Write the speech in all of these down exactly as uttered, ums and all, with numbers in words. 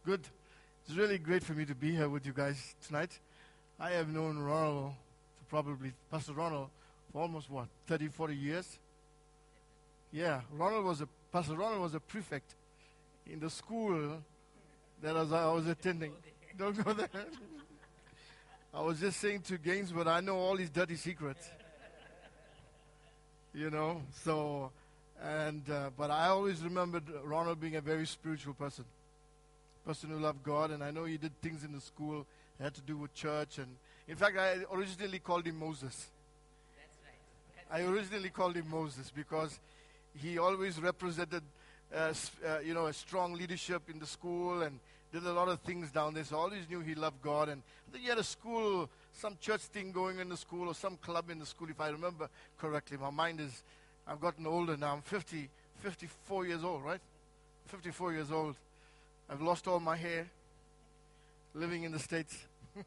Good. It's really great for me to be here with you guys tonight. I have known Ronald, for probably Pastor Ronald, for almost what, thirty, forty years? Yeah, Ronald was a, Pastor Ronald was a prefect in the school that was, I was attending. Don't go there. I was just saying to Gaines, but I know all his dirty secrets. You know, so, and, uh, but I always remembered Ronald being a very spiritual person. Person who loved God, and I know he did things in the school that had to do with church. And in fact, I originally called him Moses. That's right. That's I originally called him Moses because he always represented, uh, uh, you know, a strong leadership in the school and did a lot of things down there. So I always knew he loved God. And I think he had a school, some church thing going in the school or some club in the school, if I remember correctly. My mind is, I've gotten older now. I'm fifty, fifty-four years old, right? fifty-four years old. I've lost all my hair, living in the States.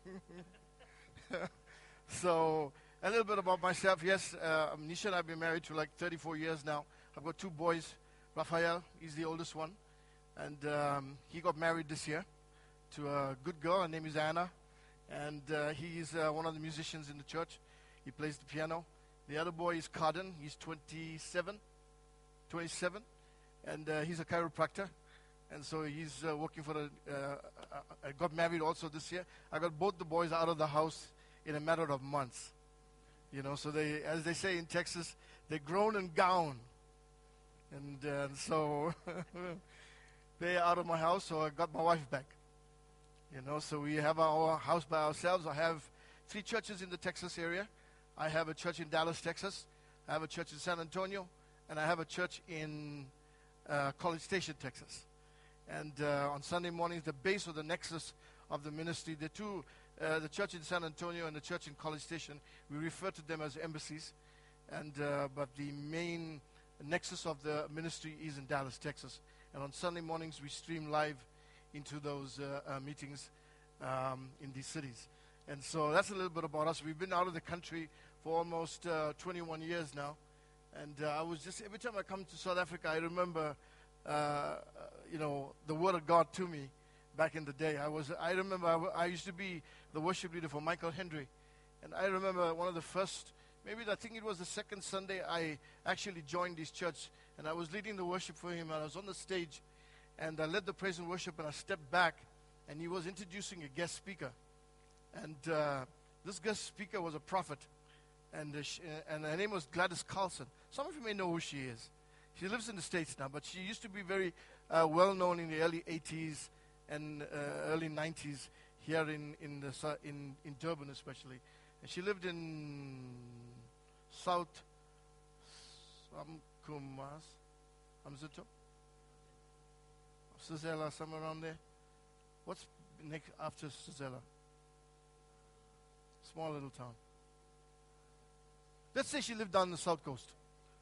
So, a little bit about myself. Yes, uh, Nisha and I have been married for like thirty-four years now. I've got two boys. Raphael, he's the oldest one. And um, he got married this year to a good girl. Her name is Anna. And uh, he's uh, one of the musicians in the church. He plays the piano. The other boy is Carden. He's twenty-seven. twenty-seven. And uh, he's a chiropractor. And so he's uh, working for the, uh, uh, I got married also this year. I got both the boys out of the house in a matter of months. You know, so they, as they say in Texas, they're grown and gone. And uh, so they're out of my house, so I got my wife back. You know, so we have our house by ourselves. I have three churches in the Texas area. I have a church in Dallas, Texas. I have a church in San Antonio. And I have a church in uh, College Station, Texas. And uh, on Sunday mornings, the base or the nexus of the ministry, the two, uh, the church in San Antonio and the church in College Station, we refer to them as embassies. And uh, but the main nexus of the ministry is in Dallas, Texas. And on Sunday mornings, we stream live into those uh, uh, meetings um, in these cities. And so that's a little bit about us. We've been out of the country for almost uh, twenty-one years now. And uh, I was just, every time I come to South Africa, I remember Uh, you know, the word of God to me back in the day. I was, I remember I, w- I used to be the worship leader for Michael Hendry. And I remember one of the first, maybe I think it was the second Sunday I actually joined his church. And I was leading the worship for him. And I was on the stage. And I led the praise and worship. And I stepped back. And he was introducing a guest speaker. And uh, this guest speaker was a prophet. And, uh, sh- uh, and her name was Gladys Carlson. Some of you may know who she is. She lives in the States now, but she used to be very uh, well known in the early eighties and uh, early nineties here in in, the, su- in in Durban especially. And she lived in South Samkumas, Amzuto, Sazela, somewhere around there. What's next after Sazela? Small little town. Let's say she lived down the south coast.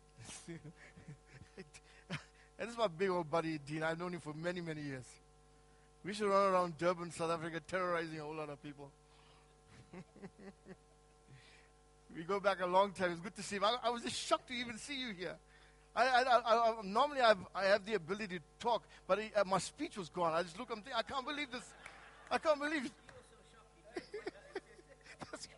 And this is my big old buddy, Dean. I've known him for many, many years. We used to run around Durban, South Africa, terrorizing a whole lot of people. We go back a long time. It's good to see him. I, I was just shocked to even see you here. I, I, I, I normally I've, I have the ability to talk, but it, uh, my speech was gone. I just look, I'm thinking, I can't believe this. I can't believe it. That's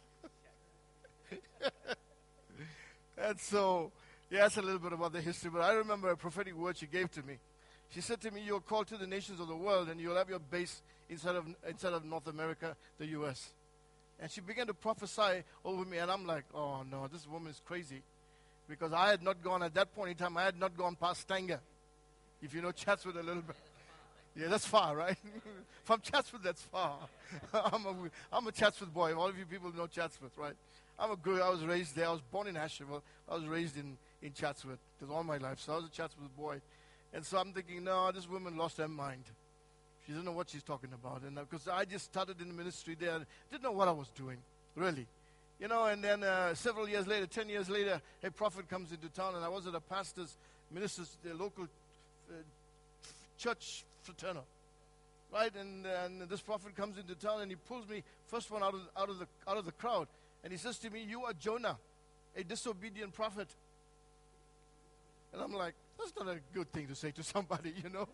right. And so, yeah, that's a little bit about the history, but I remember a prophetic word she gave to me. She said to me, you're called to the nations of the world, and you'll have your base inside of, inside of North America, the U S And she began to prophesy over me, and I'm like, oh, no, this woman is crazy. Because I had not gone, at that point in time, I had not gone past Stanger. If you know Chatsworth a little bit. Yeah, that's far, right? From Chatsworth, that's far. I'm, a, I'm a Chatsworth boy. All of you people know Chatsworth, right? I'm a good, I was raised there. I was born in Asheville. I was raised in, in Chatsworth because all my life. So I was a Chatsworth boy. And so I'm thinking, no, this woman lost her mind. She doesn't know what she's talking about. And because I just started in the ministry there, didn't know what I was doing, really. You know, and then uh, several years later, ten years later, a prophet comes into town, and I was at a pastor's, minister's, the local uh, church fraternal, right? And, and this prophet comes into town, and he pulls me, first one out of out of the out of the crowd, and he says to me, "You are Jonah, a disobedient prophet." And I'm like, that's not a good thing to say to somebody, you know.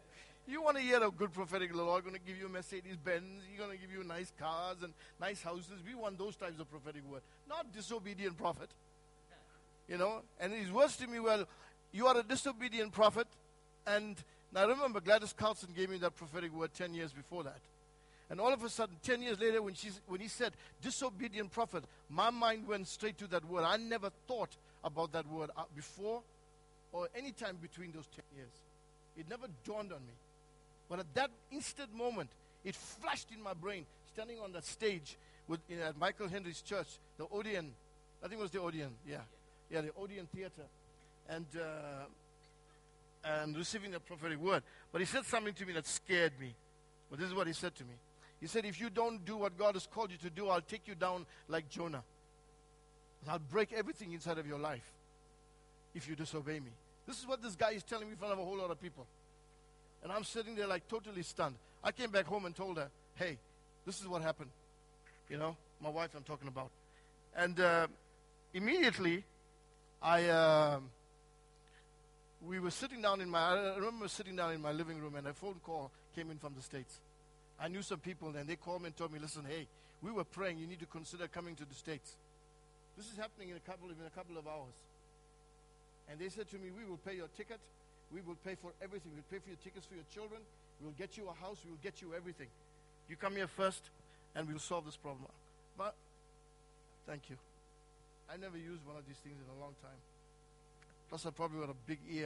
You want to hear a good prophetic, the Lord going to give you a Mercedes Benz, He's going to give you nice cars and nice houses. We want those types of prophetic word, not disobedient prophet. You know, and his words to me, well, you are a disobedient prophet. And now remember, Gladys Carlson gave me that prophetic word ten years before that. And all of a sudden, ten years later, when, she's, when he said disobedient prophet, my mind went straight to that word. I never thought about that word before or any time between those ten years. It never dawned on me. But at that instant moment, it flashed in my brain, standing on that stage with, in, at Michael Henry's church, the Odeon, I think it was the Odeon, yeah. Yeah, the Odeon Theater. And, uh, and receiving the prophetic word. But he said something to me that scared me. But this is what he said to me. He said, if you don't do what God has called you to do, I'll take you down like Jonah. I'll break everything inside of your life if you disobey me. This is what this guy is telling me in front of a whole lot of people. And I'm sitting there like totally stunned. I came back home and told her, hey, this is what happened. You know, my wife I'm talking about. And uh, immediately, I, uh, we were sitting down in my, I remember sitting down in my living room and a phone call came in from the States. I knew some people and they called me and told me, listen, hey, we were praying, you need to consider coming to the States. This is happening in a couple of, in a couple of hours. And they said to me, we will pay your ticket. We will pay for everything. We'll pay for your tickets for your children. We'll get you a house. We'll get you everything. You come here first, and we'll solve this problem. But, thank you. I never used one of these things in a long time. Plus, I probably got a big ear.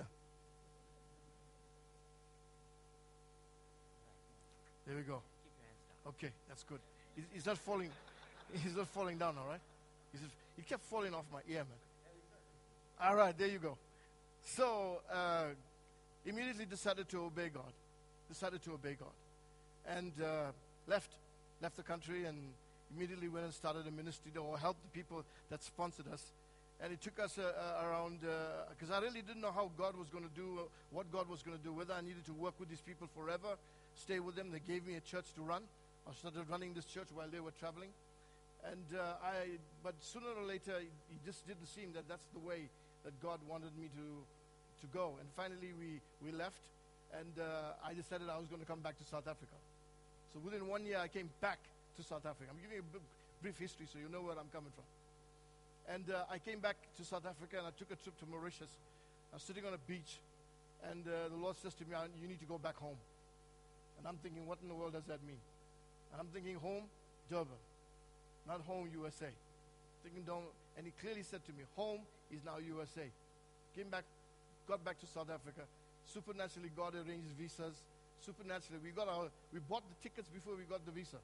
There we go. Keep your hands down. Okay, that's good. He's, he's not falling. He's not falling down, all right? He's just, he kept falling off my ear, man. All right, there you go. So, uh, immediately decided to obey God. Decided to obey God. And uh, left. Left the country and immediately went and started a ministry or helped the people that sponsored us. And it took us uh, uh, around, because uh, I really didn't know how God was going to do, uh, what God was going to do, whether I needed to work with these people forever, stay with them. They gave me a church to run. I started running this church while they were traveling. And uh, I, but sooner or later, it, it just didn't seem that that's the way that God wanted me to, to go. And finally, we, we left, and uh, I decided I was going to come back to South Africa. So within one year, I came back to South Africa. I'm giving you a b- brief history so you know where I'm coming from. And uh, I came back to South Africa, and I took a trip to Mauritius. I was sitting on a beach, and uh, the Lord says to me, you need to go back home. And I'm thinking, what in the world does that mean? And I'm thinking, home, Durban. Not home, U S A. Thinking, don't, and he clearly said to me, home is now U S A. Came back, got back to South Africa. Supernaturally, God arranged visas. Supernaturally, we got our, we bought the tickets before we got the visa,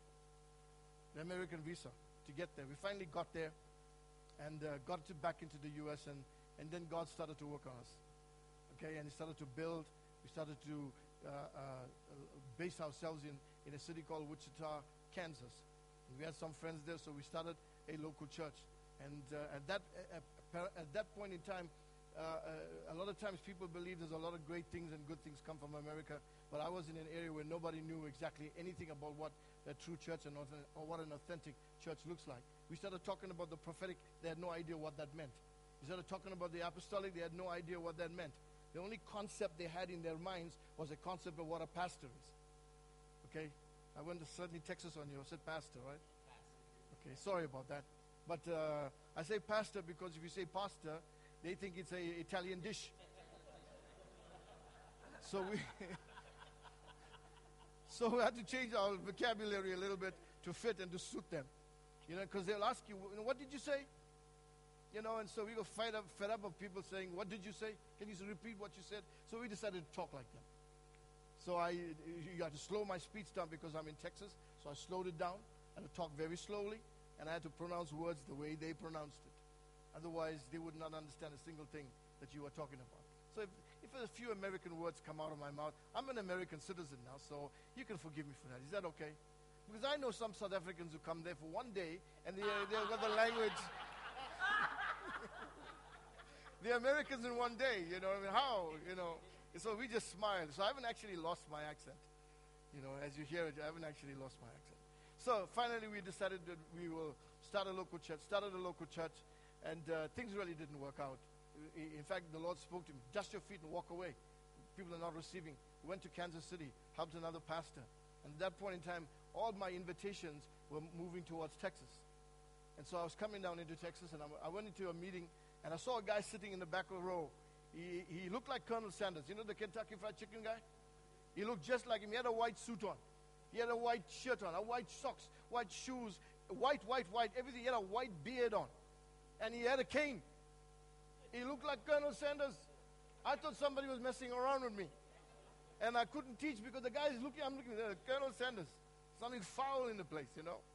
the American visa, to get there. We finally got there, and uh, got to back into the U S, and, and then God started to work on us. Okay, and He started to build. We started to uh, uh, base ourselves in, in a city called Wichita, Kansas. And we had some friends there, so we started a local church. And uh, at that uh, at that point in time, uh, uh, a lot of times people believe there's a lot of great things and good things come from America. But I was in an area where nobody knew exactly anything about what a true church and or what an authentic church looks like. We started talking about the prophetic. They had no idea what that meant. We started talking about the apostolic. They had no idea what that meant. The only concept they had in their minds was a concept of what a pastor is. Okay? I went to certainly Texas on you. I said pastor, right? Okay, sorry about that. But uh, I say pastor because if you say pastor, they think it's a Italian dish. So we so we had to change our vocabulary a little bit to fit and to suit them. You know, because they'll ask you, you know, what did you say? You know, and so we got fed up, fed up of people saying, what did you say? Can you repeat what you said? So we decided to talk like that. So I, you had to slow my speech down because I'm in Texas. So I slowed it down and I talked very slowly. And I had to pronounce words the way they pronounced it. Otherwise, they would not understand a single thing that you were talking about. So if, if a few American words come out of my mouth, I'm an American citizen now, so you can forgive me for that. Is that okay? Because I know some South Africans who come there for one day, and they, they've got the language. The Americans in one day, you know, I mean, how, you know. So we just smiled. So I haven't actually lost my accent. You know, as you hear it, I haven't actually lost my accent. So finally we decided that we will start a local church, started a local church, and uh, things really didn't work out. In fact, the Lord spoke to me, dust your feet and walk away. people are not receiving. We went to Kansas City, helped another pastor. And at that point in time, all my invitations were moving towards Texas. And so I was coming down into Texas, and I, I went into a meeting, and I saw a guy sitting in the back row. He, he looked like Colonel Sanders. You know the Kentucky Fried Chicken guy? He looked just like him. He had a white suit on. He had a white shirt on, a white socks, white shoes, white, white, white, everything. He had a white beard on. And he had a cane. He looked like Colonel Sanders. I thought somebody was messing around with me. And I couldn't teach because the guy is looking, I'm looking at Colonel Sanders. Something foul in the place, you know.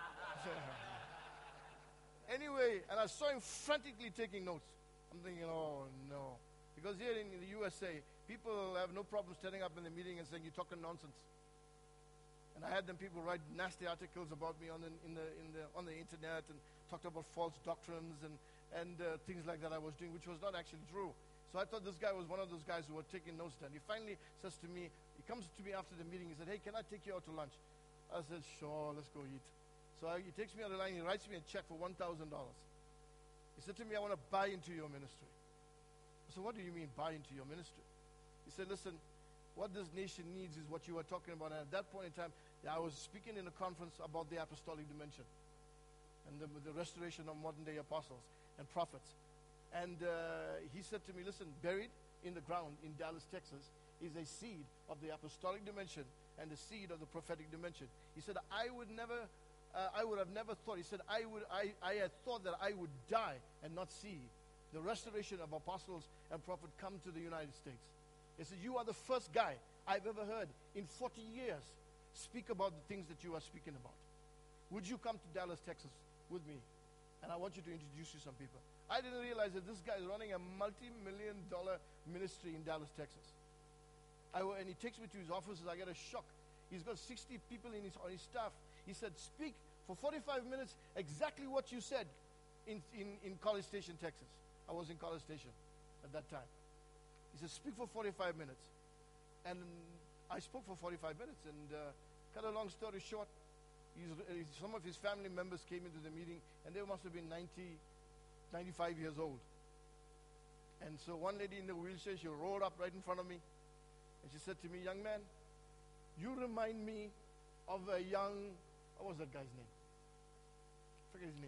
Anyway, and I saw him frantically taking notes. I'm thinking, oh, no. Because here in the U S A, people have no problem standing up in the meeting and saying, you're talking nonsense. And I had them people write nasty articles about me on the, in the, in the, on the internet and talked about false doctrines and, and uh, things like that I was doing, which was not actually true. So I thought this guy was one of those guys who were taking notes then. He finally says to me, he comes to me after the meeting, he said, hey, can I take you out to lunch? I said, sure, let's go eat. So I, he takes me on the line, he writes me a check for one thousand dollars. He said to me, I want to buy into your ministry. I said, what do you mean buy into your ministry? He said, listen, what this nation needs is what you were talking about. And at that point in time, I was speaking in a conference about the apostolic dimension and the, the restoration of modern day apostles and prophets. And uh, he said to me, listen, buried in the ground in Dallas, Texas, is a seed of the apostolic dimension and the seed of the prophetic dimension. He said, I would never, uh, I would have never thought, he said, I would, I, I had thought that I would die and not see the restoration of apostles and prophets come to the United States. He said, you are the first guy I've ever heard in forty years speak about the things that you are speaking about. Would you come to Dallas, Texas with me? And I want you to introduce you to some people. I didn't realize that this guy is running a multi-million dollar ministry in Dallas, Texas. I, and he takes me to his offices. I get a shock. He's got sixty people in his, on his staff. He said, speak for forty-five minutes exactly what you said in, in, in College Station, Texas. I was in College Station at that time. He said, speak for forty-five minutes. And I spoke for forty-five minutes. And uh, cut a long story short, he's, uh, some of his family members came into the meeting, and they must have been ninety, ninety-five years old. And so one lady in the wheelchair, she rolled up right in front of me. And she said to me, young man, you remind me of a young, what was that guy's name? I forget his name.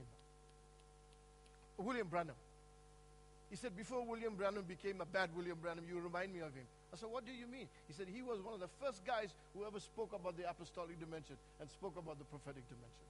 William Branham. He said, before William Branham became a bad William Branham, you remind me of him. I said, what do you mean? He said, he was one of the first guys who ever spoke about the apostolic dimension and spoke about the prophetic dimension.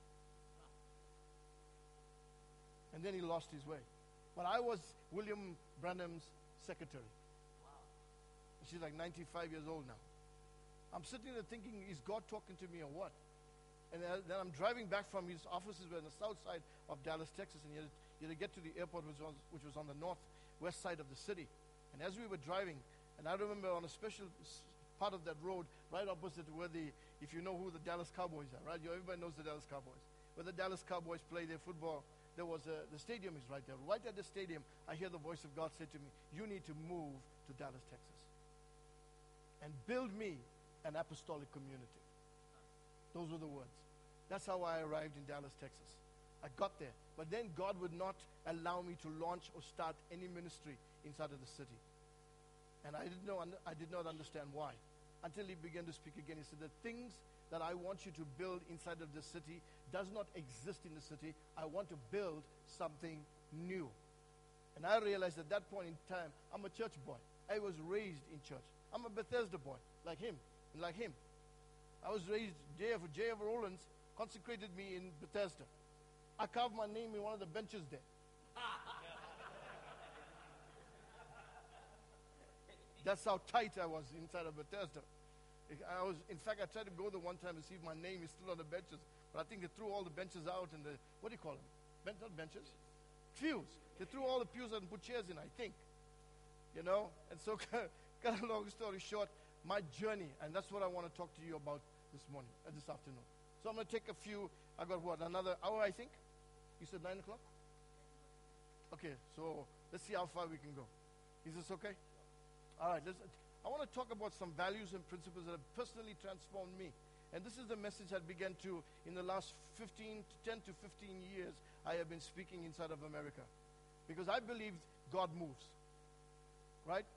And then he lost his way. But I was William Branham's secretary. She's like ninety-five years old now. I'm sitting there thinking, is God talking to me or what? And then I'm driving back from his offices. We're on the south side of Dallas, Texas, and you had, to, you had to get to the airport, which was, which was on the northwest side of the city. And as we were driving, and I remember on a special part of that road, right opposite where the, if you know who the Dallas Cowboys are, right? You, everybody knows the Dallas Cowboys. Where the Dallas Cowboys play their football, there was a, the stadium is right there. Right at the stadium, I hear the voice of God say to me, you need to move to Dallas, Texas, and build me an apostolic community. Those were the words. That's how I arrived in Dallas, Texas. I got there. But then God would not allow me to launch or start any ministry inside of the city. And I didn't know, I did not understand why. Until he began to speak again. He said, the things that I want you to build inside of the city does not exist in the city. I want to build something new. And I realized at that point in time, I'm a church boy. I was raised in church. I'm a Bethesda boy, like him, and like him. I was raised, J F, J F Rowlands consecrated me in Bethesda. I carved my name in one of the benches there. That's how tight I was inside of Bethesda. I was, in fact, I tried to go there one time and see if my name is still on the benches. But I think they threw all the benches out and the, what do you call them? Ben, not benches? Pews. They threw all the pews out and put chairs in, I think. You know? And so, cut a long story short, my journey, and that's what I want to talk to you about this morning, uh, this afternoon. So I'm going to take a few, I got what, another hour, I think? You said nine o'clock? Okay, so let's see how far we can go. Is this okay? All right, let's, I want to talk about some values and principles that have personally transformed me. And this is the message I began to, in the last fifteen, ten to fifteen years, I have been speaking inside of America. Because I believe God moves. Right?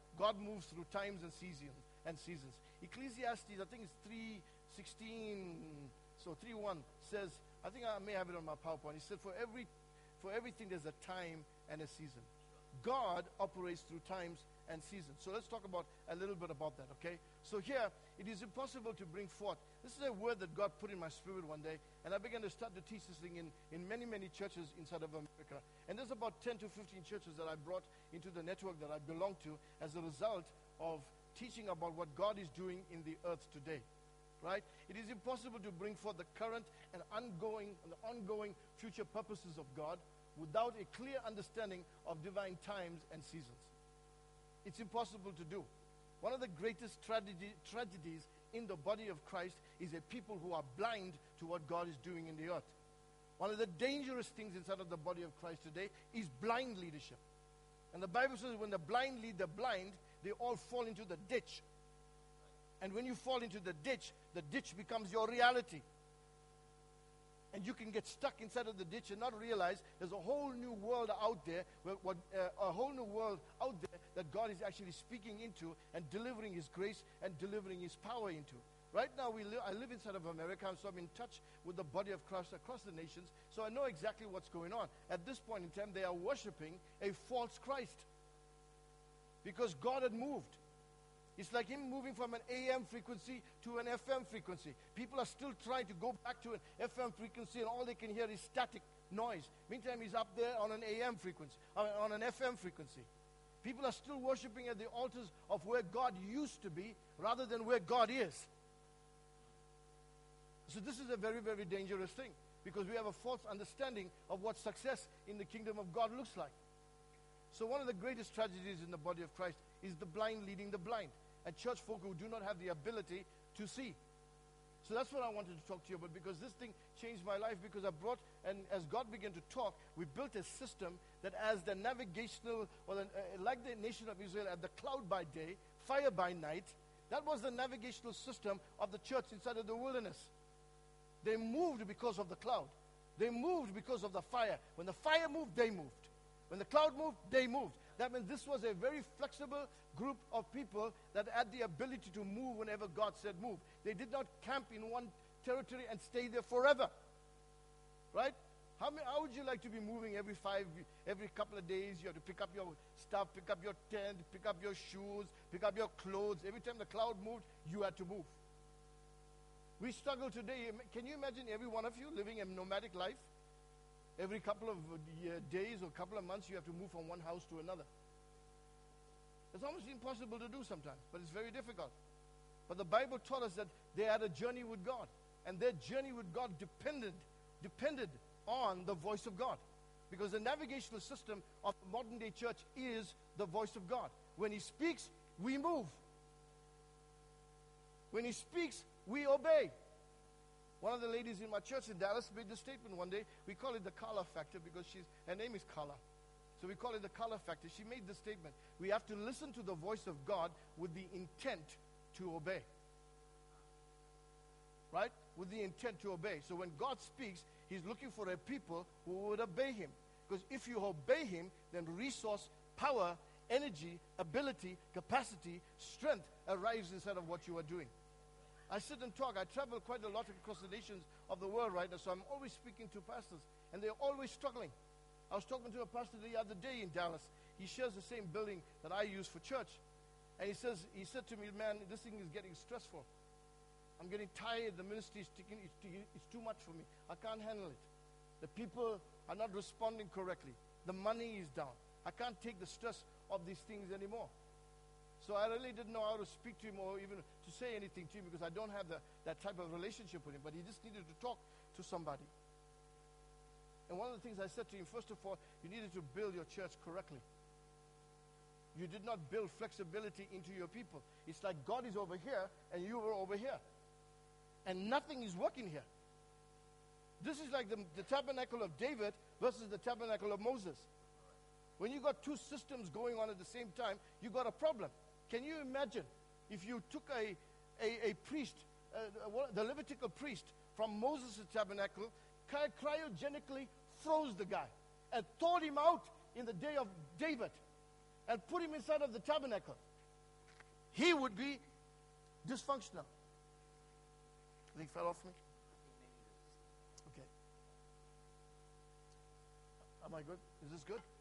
God moves through times and seasons and seasons. Ecclesiastes, I think it's three sixteen, so three one says, I think I may have it on my PowerPoint. He said, for every for everything there's a time and a season. God operates through times and seasons. So let's talk about a little bit about that, okay? So here, it is impossible to bring forth. This is a word that God put in my spirit one day, and I began to start to teach this thing in, in many, many churches inside of America. And there's about ten to fifteen churches that I brought into the network that I belong to as a result of teaching about what God is doing in the earth today. Right? It is impossible to bring forth the current and ongoing and the ongoing future purposes of God without a clear understanding of divine times and seasons. It's impossible to do. One of the greatest tragedy, tragedies in the body of Christ is a people who are blind to what God is doing in the earth. One of the dangerous things inside of the body of Christ today is blind leadership. And the Bible says when the blind lead the blind, they all fall into the ditch. And when you fall into the ditch, the ditch becomes your reality. And you can get stuck inside of the ditch and not realize there's a whole new world out there, where, what, uh, a whole new world out there that God is actually speaking into and delivering His grace and delivering His power into. Right now, we li- I live inside of America, so I'm in touch with the body of Christ across the nations, so I know exactly what's going on. At this point in time, they are worshiping a false Christ because God had moved. It's like Him moving from an A M frequency to an F M frequency. People are still trying to go back to an F M frequency, and all they can hear is static noise. Meantime, He's up there on an A M frequency, on an F M frequency. People are still worshiping at the altars of where God used to be rather than where God is. So this is a very, very dangerous thing because we have a false understanding of what success in the kingdom of God looks like. So one of the greatest tragedies in the body of Christ is the blind leading the blind, and church folk who do not have the ability to see. So that's what I wanted to talk to you about, because this thing changed my life, because I brought, and as God began to talk, we built a system that as the navigational, or the, uh, like the nation of Israel had the cloud by day, fire by night, that was the navigational system of the church inside of the wilderness. They moved because of the cloud. They moved because of the fire. When the fire moved, they moved. When the cloud moved, they moved. That means this was a very flexible group of people that had the ability to move whenever God said move. They did not camp in one territory and stay there forever. Right? How, many, how would you like to be moving every five, every couple of days? You have to pick up your stuff, pick up your tent, pick up your shoes, pick up your clothes. Every time the cloud moved, you had to move. We struggle today. Can you imagine every one of you living a nomadic life? Every couple of uh, days or couple of months, you have to move from one house to another. It's almost impossible to do sometimes, but it's very difficult. But the Bible taught us that they had a journey with God, and their journey with God depended, depended on the voice of God. Because the navigational system of the modern day church is the voice of God. When He speaks, we move. When He speaks, we obey. One of the ladies in my church in Dallas made this statement one day. We call it the Carla factor because she's, her name is Carla. So we call it the Carla factor. She made this statement. We have to listen to the voice of God with the intent to obey. Right? With the intent to obey. So when God speaks, He's looking for a people who would obey Him. Because if you obey Him, then resource, power, energy, ability, capacity, strength arrives inside of what you are doing. I sit and talk. I travel quite a lot across the nations of the world right now, so I'm always speaking to pastors, and they're always struggling. I was talking to a pastor the other day in Dallas. He shares the same building that I use for church. And he says, he said to me, man, this thing is getting stressful. I'm getting tired. The ministry is taking, it's, too, it's too much for me. I can't handle it. The people are not responding correctly. The money is down. I can't take the stress of these things anymore. So I really didn't know how to speak to him or even to say anything to him because I don't have the, that type of relationship with him. But he just needed to talk to somebody. And one of the things I said to him, first of all, you needed to build your church correctly. You did not build flexibility into your people. It's like God is over here and you were over here. And nothing is working here. This is like the, the tabernacle of David versus the tabernacle of Moses. When you got two systems going on at the same time, you got a problem. Can you imagine if you took a, a, a priest, uh, the Levitical priest from Moses' tabernacle, cryogenically froze the guy and thawed him out in the day of David and put him inside of the tabernacle. he would be dysfunctional. I think it fell off me. Okay. Am I good? Is this good?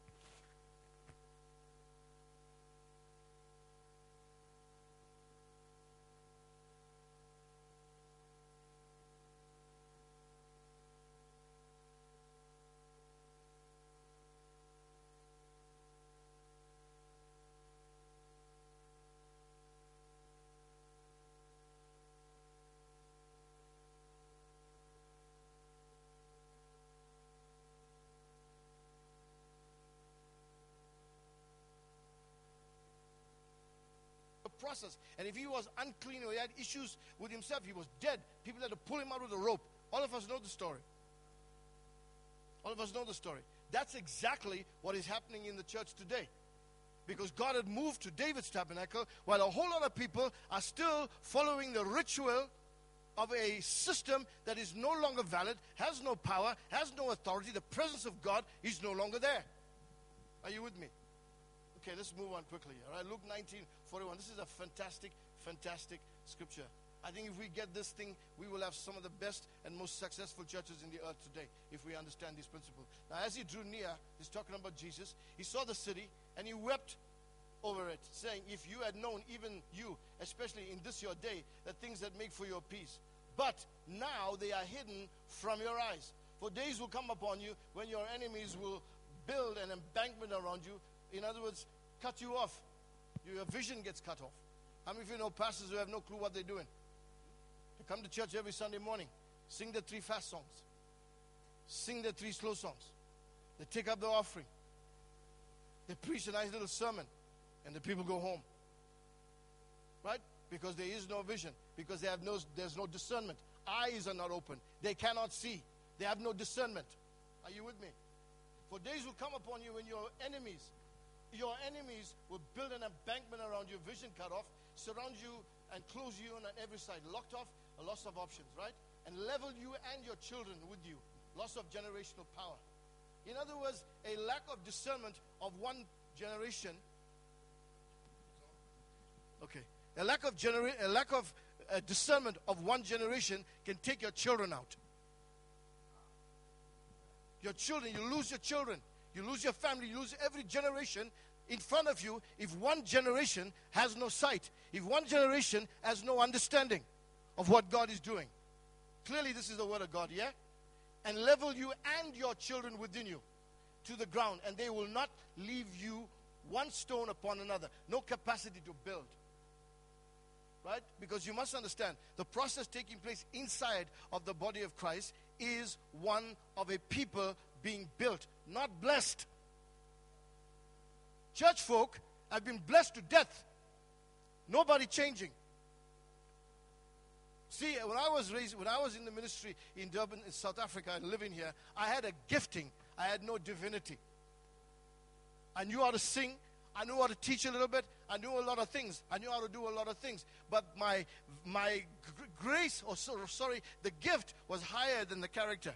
Process. And if he was unclean or he had issues with himself, he was dead. People had to pull him out with a rope. All of us know the story. All of us know the story. That's exactly what is happening in the church today. Because God had moved to David's tabernacle, while a whole lot of people are still following the ritual of a system that is no longer valid, has no power, has no authority. The presence of God is no longer there. Are you with me? Okay, let's move on quickly. All right, Luke nineteen forty-one. This is a fantastic, fantastic scripture. I think if we get this thing, we will have some of the best and most successful churches in the earth today, if we understand these principles. Now, as he drew near, he's talking about Jesus. He saw the city, and he wept over it, saying, if you had known, even you, especially in this your day, the things that make for your peace. But now they are hidden from your eyes. For days will come upon you when your enemies will build an embankment around you. In other words, cut you off. Your vision gets cut off. How many of you know pastors who have no clue what they're doing? They come to church every Sunday morning, sing the three fast songs, sing the three slow songs. They take up the offering. They preach a nice little sermon, and the people go home. Right? Because there is no vision. Because they have no, there's no discernment. Eyes are not open. They cannot see. They have no discernment. Are you with me? For days will come upon you when your enemies, your enemies will build an embankment around your vision cut off, surround you and close you on every side, locked off, a loss of options, right? And level you and your children with you, loss of generational power. In other words, a lack of discernment of one generation. Okay, a lack of genera- a lack of uh, discernment of one generation can take your children out. Your children, you lose your children. You lose your family, you lose every generation in front of you if one generation has no sight, if one generation has no understanding of what God is doing. Clearly, this is the word of God, yeah? And level you and your children within you to the ground, and they will not leave you one stone upon another. No capacity to build. Right? Because you must understand, the process taking place inside of the body of Christ is one of a people being built, not blessed. Church folk have been blessed to death. Nobody changing. See, when I was raised, when I was in the ministry in Durban, in South Africa, and living here, I had a gifting. I had no divinity. I knew how to sing. I knew how to teach a little bit. I knew a lot of things. I knew how to do a lot of things. But my my grace, or sorry, the gift was higher than the character.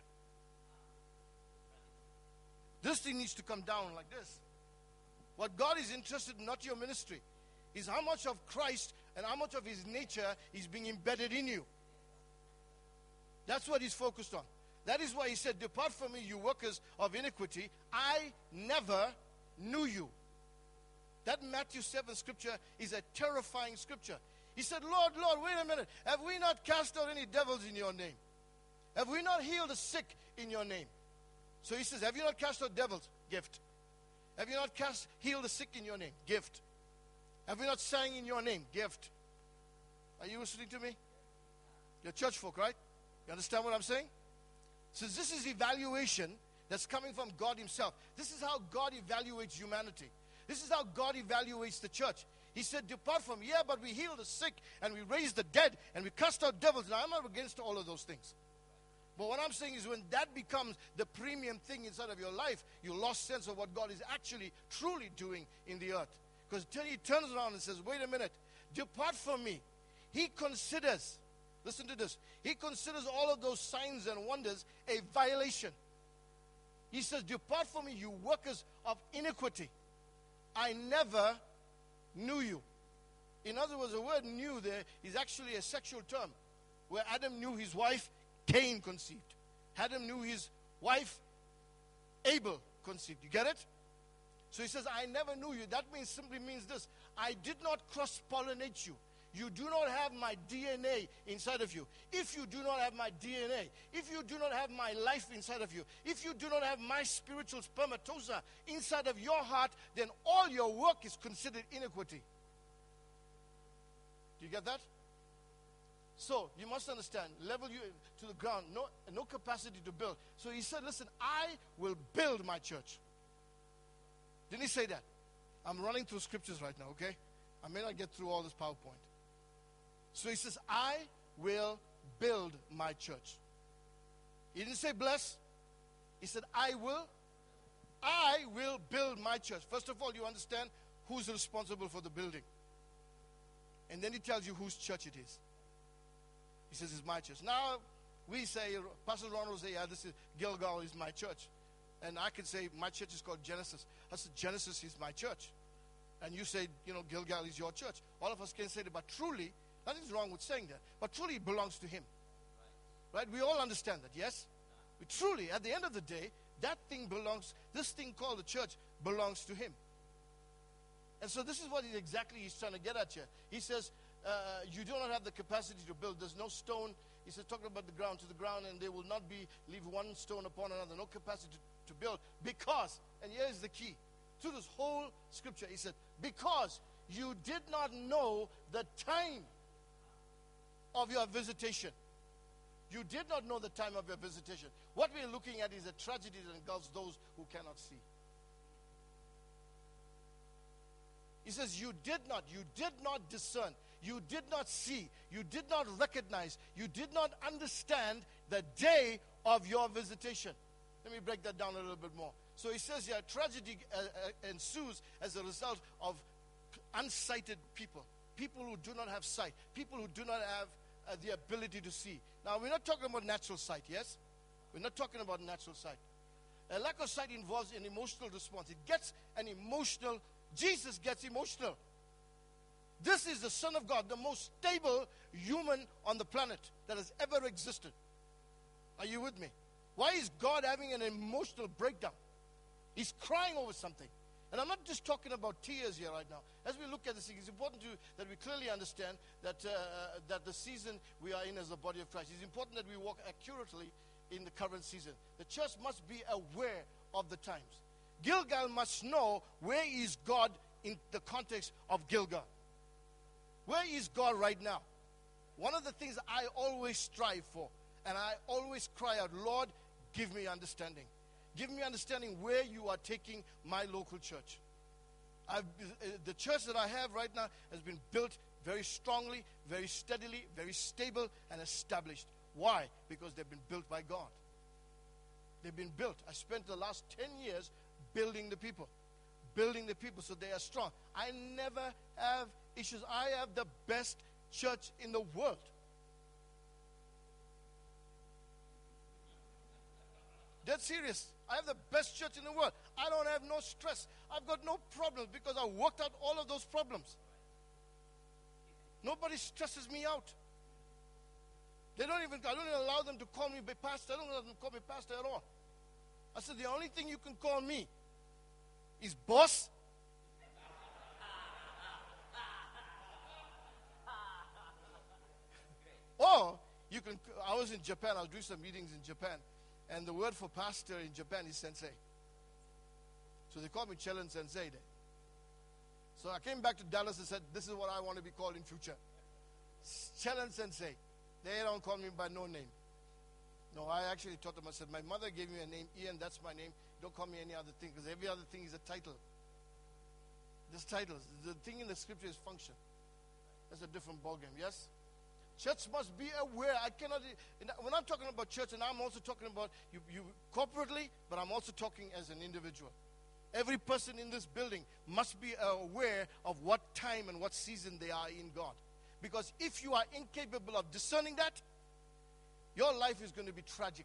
This thing needs to come down like this. What God is interested in, not your ministry, is how much of Christ and how much of His nature is being embedded in you. That's what He's focused on. That is why He said, depart from me, you workers of iniquity. I never knew you. That Matthew seven scripture is a terrifying scripture. He said, Lord, Lord, wait a minute. Have we not cast out any devils in your name? Have we not healed the sick in your name? So he says, have you not cast out devils? Gift. Have you not cast, healed the sick in your name? Gift. Have we not sang in your name? Gift. Are you listening to me? You're church folk, right? You understand what I'm saying? So this is evaluation that's coming from God Himself. This is how God evaluates humanity. This is how God evaluates the church. He said, depart from me. Yeah, but we heal the sick and we raise the dead and we cast out devils. Now, I'm not against all of those things. But what I'm saying is when that becomes the premium thing inside of your life, you lost sense of what God is actually, truly doing in the earth. Because He turns around and says, wait a minute, depart from me. He considers, listen to this, He considers all of those signs and wonders a violation. He says, depart from me, you workers of iniquity. I never knew you. In other words, the word knew there is actually a sexual term. Where Adam knew his wife, Cain conceived. Adam knew his wife, Abel conceived. You get it? So he says, I never knew you. That means simply means this. I did not cross-pollinate you. You do not have my D N A inside of you. If you do not have my D N A, if you do not have my life inside of you, if you do not have my spiritual spermatozoa inside of your heart, then all your work is considered iniquity. Do you get that? So, you must understand, level you to the ground, no, no capacity to build. So he said, listen, I will build my church. Didn't he say that? I'm running through scriptures right now, okay? I may not get through all this PowerPoint. So he says, I will build my church. He didn't say bless. He said, I will. I will build my church. First of all, you understand who's responsible for the building. And then he tells you whose church it is. He says, it's my church. Now, we say, Pastor Ron will say, yeah, this is, Gilgal is my church. And I could say, my church is called Genesis. I said, Genesis is my church. And you say, you know, Gilgal is your church. All of us can say that, but truly, nothing's wrong with saying that. But truly, it belongs to him. Right? We all understand that, yes? We truly, at the end of the day, that thing belongs, this thing called the church belongs to him. And so this is what he exactly he's trying to get at here. He says, uh, you do not have the capacity to build. There's no stone. He says, talking about the ground, to the ground, and they will not be, leave one stone upon another. No capacity to, to build. Because, and here is the key. Through this whole scripture, he said, because you did not know the time of your visitation. You did not know the time of your visitation. What we're looking at is a tragedy that engulfs those who cannot see. He says, you did not, you did not discern, you did not see, you did not recognize, you did not understand the day of your visitation. Let me break that down a little bit more. So he says here, tragedy uh, uh, ensues as a result of unsighted people, people who do not have sight, people who do not have uh, the ability to see. Now, we're not talking about natural sight, yes? We're not talking about natural sight. A lack of sight involves an emotional response. It gets an emotional Jesus gets emotional. This is the Son of God, the most stable human on the planet that has ever existed. Are you with me? Why is God having an emotional breakdown? He's crying over something. And I'm not just talking about tears here right now. As we look at this thing, it's important to, that we clearly understand that, uh, that the season we are in as the body of Christ, it's important that we walk accurately in the current season. The church must be aware of the times. Gilgal must know where is God in the context of Gilgal. Where is God right now? One of the things I always strive for, and I always cry out, Lord, give me understanding. Give me understanding where you are taking my local church. I've, the church that I have right now has been built very strongly, very steadily, very stable, and established. Why? Because they've been built by God. They've been built. I spent the last ten years building the people. Building the people so they are strong. I never have issues. I have the best church in the world. Dead serious. I have the best church in the world. I don't have no stress. I've got no problems because I worked out all of those problems. Nobody stresses me out. They don't even, I don't even allow them to call me pastor. I don't allow them to call me pastor at all. I said, the only thing you can call me is boss. Or you can, I was in Japan, I was doing some meetings in Japan, and the word for pastor in Japan is sensei. So they call me Chellen Sensei there. So I came back to Dallas and said, this is what I want to be called in future. Chellen Sensei. They don't call me by no name. No, I actually taught them, I said, my mother gave me a name, Ian, that's my name. Don't call me any other thing, because every other thing is a title. This title, the thing in the scripture is function. That's a different ballgame, yes? Church must be aware. I cannot, when I'm talking about church, and I'm also talking about you, you corporately, but I'm also talking as an individual. Every person in this building must be aware of what time and what season they are in God. Because if you are incapable of discerning that, your life is going to be tragic.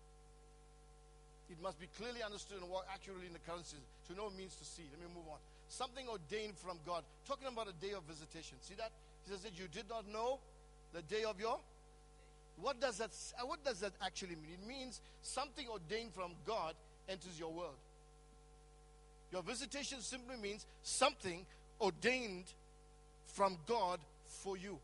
It must be clearly understood and walk accurately in the current season. To know means to see. Let me move on. something ordained from God. Talking about a day of visitation. See that? He says that you did not know the day of your... What does that, what does that actually mean? It means something ordained from God enters your world. Your visitation simply means something ordained from God for you.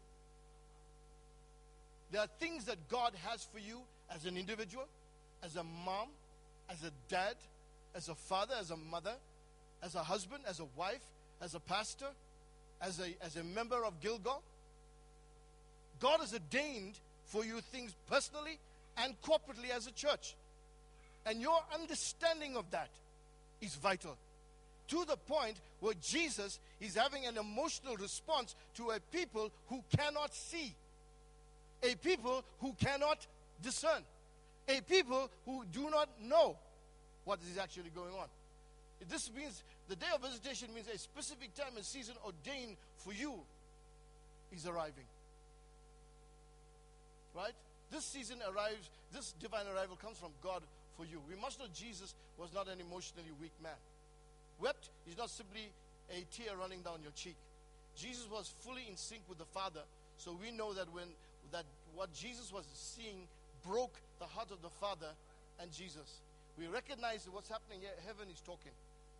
There are things that God has for you as an individual, as a mom, as a dad, as a father, as a mother, as a husband, as a wife, as a pastor, as a, as a member of Gilgal. God has ordained for you things personally and corporately as a church. And your understanding of that is vital. To the point where Jesus is having an emotional response to a people who cannot see. A people who cannot discern. A people who do not know what is actually going on. This means, the day of visitation means a specific time and season ordained for you is arriving. Right? This season arrives, this divine arrival comes from God for you. We must know Jesus was not an emotionally weak man. Wept is not simply a tear running down your cheek. Jesus was fully in sync with the Father. So we know that when that what Jesus was seeing broke the heart of the Father and Jesus. We recognize that what's happening here. Heaven is talking.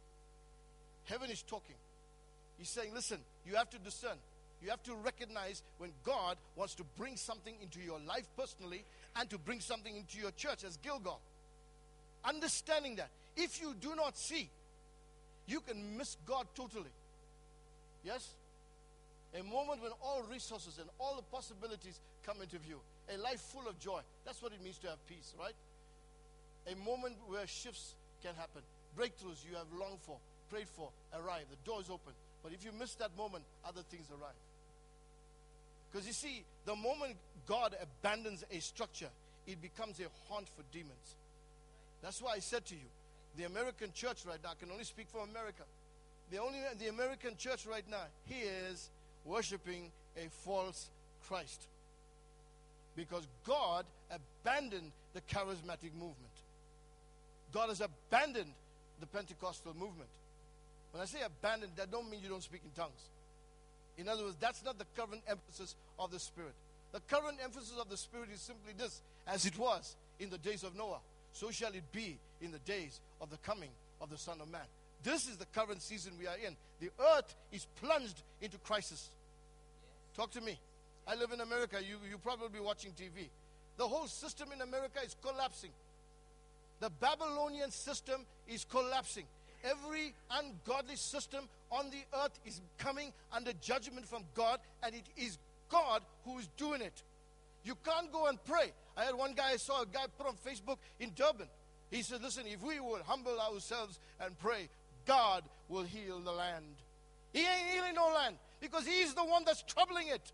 Heaven is talking. He's saying, listen, you have to discern. You have to recognize when God wants to bring something into your life personally and to bring something into your church as Gilgal. Understanding that. If you do not see, you can miss God totally. Yes? A moment when all resources and all the possibilities come into view. A life full of joy. That's what it means to have peace, right? A moment where shifts can happen. Breakthroughs you have longed for, prayed for, arrive. The door is open. But if you miss that moment, other things arrive. Because you see, the moment God abandons a structure, it becomes a haunt for demons. That's why I said to you, the American church right now, I can only speak for America. The only the American church right now, he is worshiping a false Christ. Because God abandoned the charismatic movement. God has abandoned the Pentecostal movement. When I say abandoned, that don't mean you don't speak in tongues. In other words, that's not the current emphasis of the Spirit. The current emphasis of the Spirit is simply this: as it was in the days of Noah, so shall it be in the days of the coming of the Son of Man. This is the current season we are in. The earth is plunged into crisis. Talk to me. I live in America. You, you're probably watching T V. The whole system in America is collapsing. The Babylonian system is collapsing. Every ungodly system on the earth is coming under judgment from God, and it is God who is doing it. You can't go and pray. I had one guy, I saw a guy put on Facebook in Durban. He said, listen, if we would humble ourselves and pray, God will heal the land. He ain't healing no land because he's the one that's troubling it.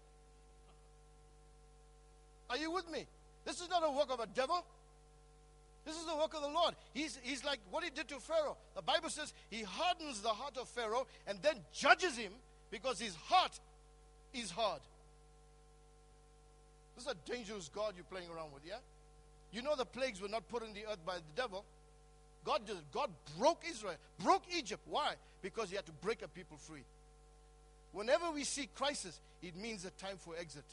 Are you with me? This is not a work of a devil. This is the work of the Lord. He's, he's like what he did to Pharaoh. The Bible says he hardens the heart of Pharaoh and then judges him because his heart is hard. This is a dangerous God you're playing around with, yeah? You know the plagues were not put in the earth by the devil. God did it. God broke Israel, broke Egypt. Why? Because he had to break a people free. Whenever we see crisis, it means a time for exit.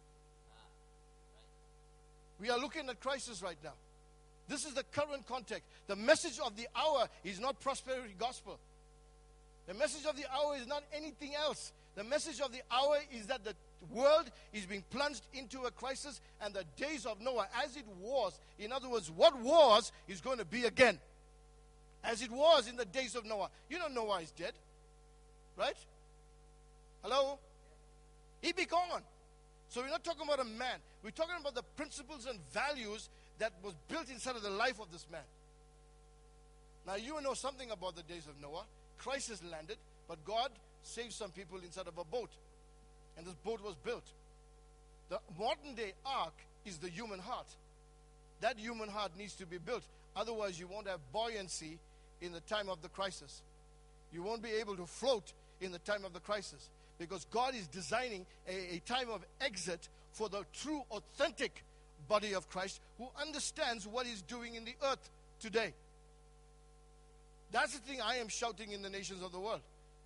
We are looking at crisis right now. This is the current context. The message of the hour is not prosperity gospel. The message of the hour is not anything else. The message of the hour is that the world is being plunged into a crisis, and the days of Noah, as it was, in other words, what was is going to be again. As it was in the days of Noah. You know Noah is dead. Right? Hello? He be gone. So we're not talking about a man. We're talking about the principles and values that was built inside of the life of this man. Now you know something about the days of Noah. Crisis landed, but God saved some people inside of a boat. And this boat was built. The modern day ark is the human heart. That human heart needs to be built. Otherwise you won't have buoyancy in the time of the crisis. You won't be able to float in the time of the crisis. Because God is designing a, a time of exit for the true, authentic body of Christ who understands what he's doing in the earth today. That's the thing I am shouting in the nations of the world.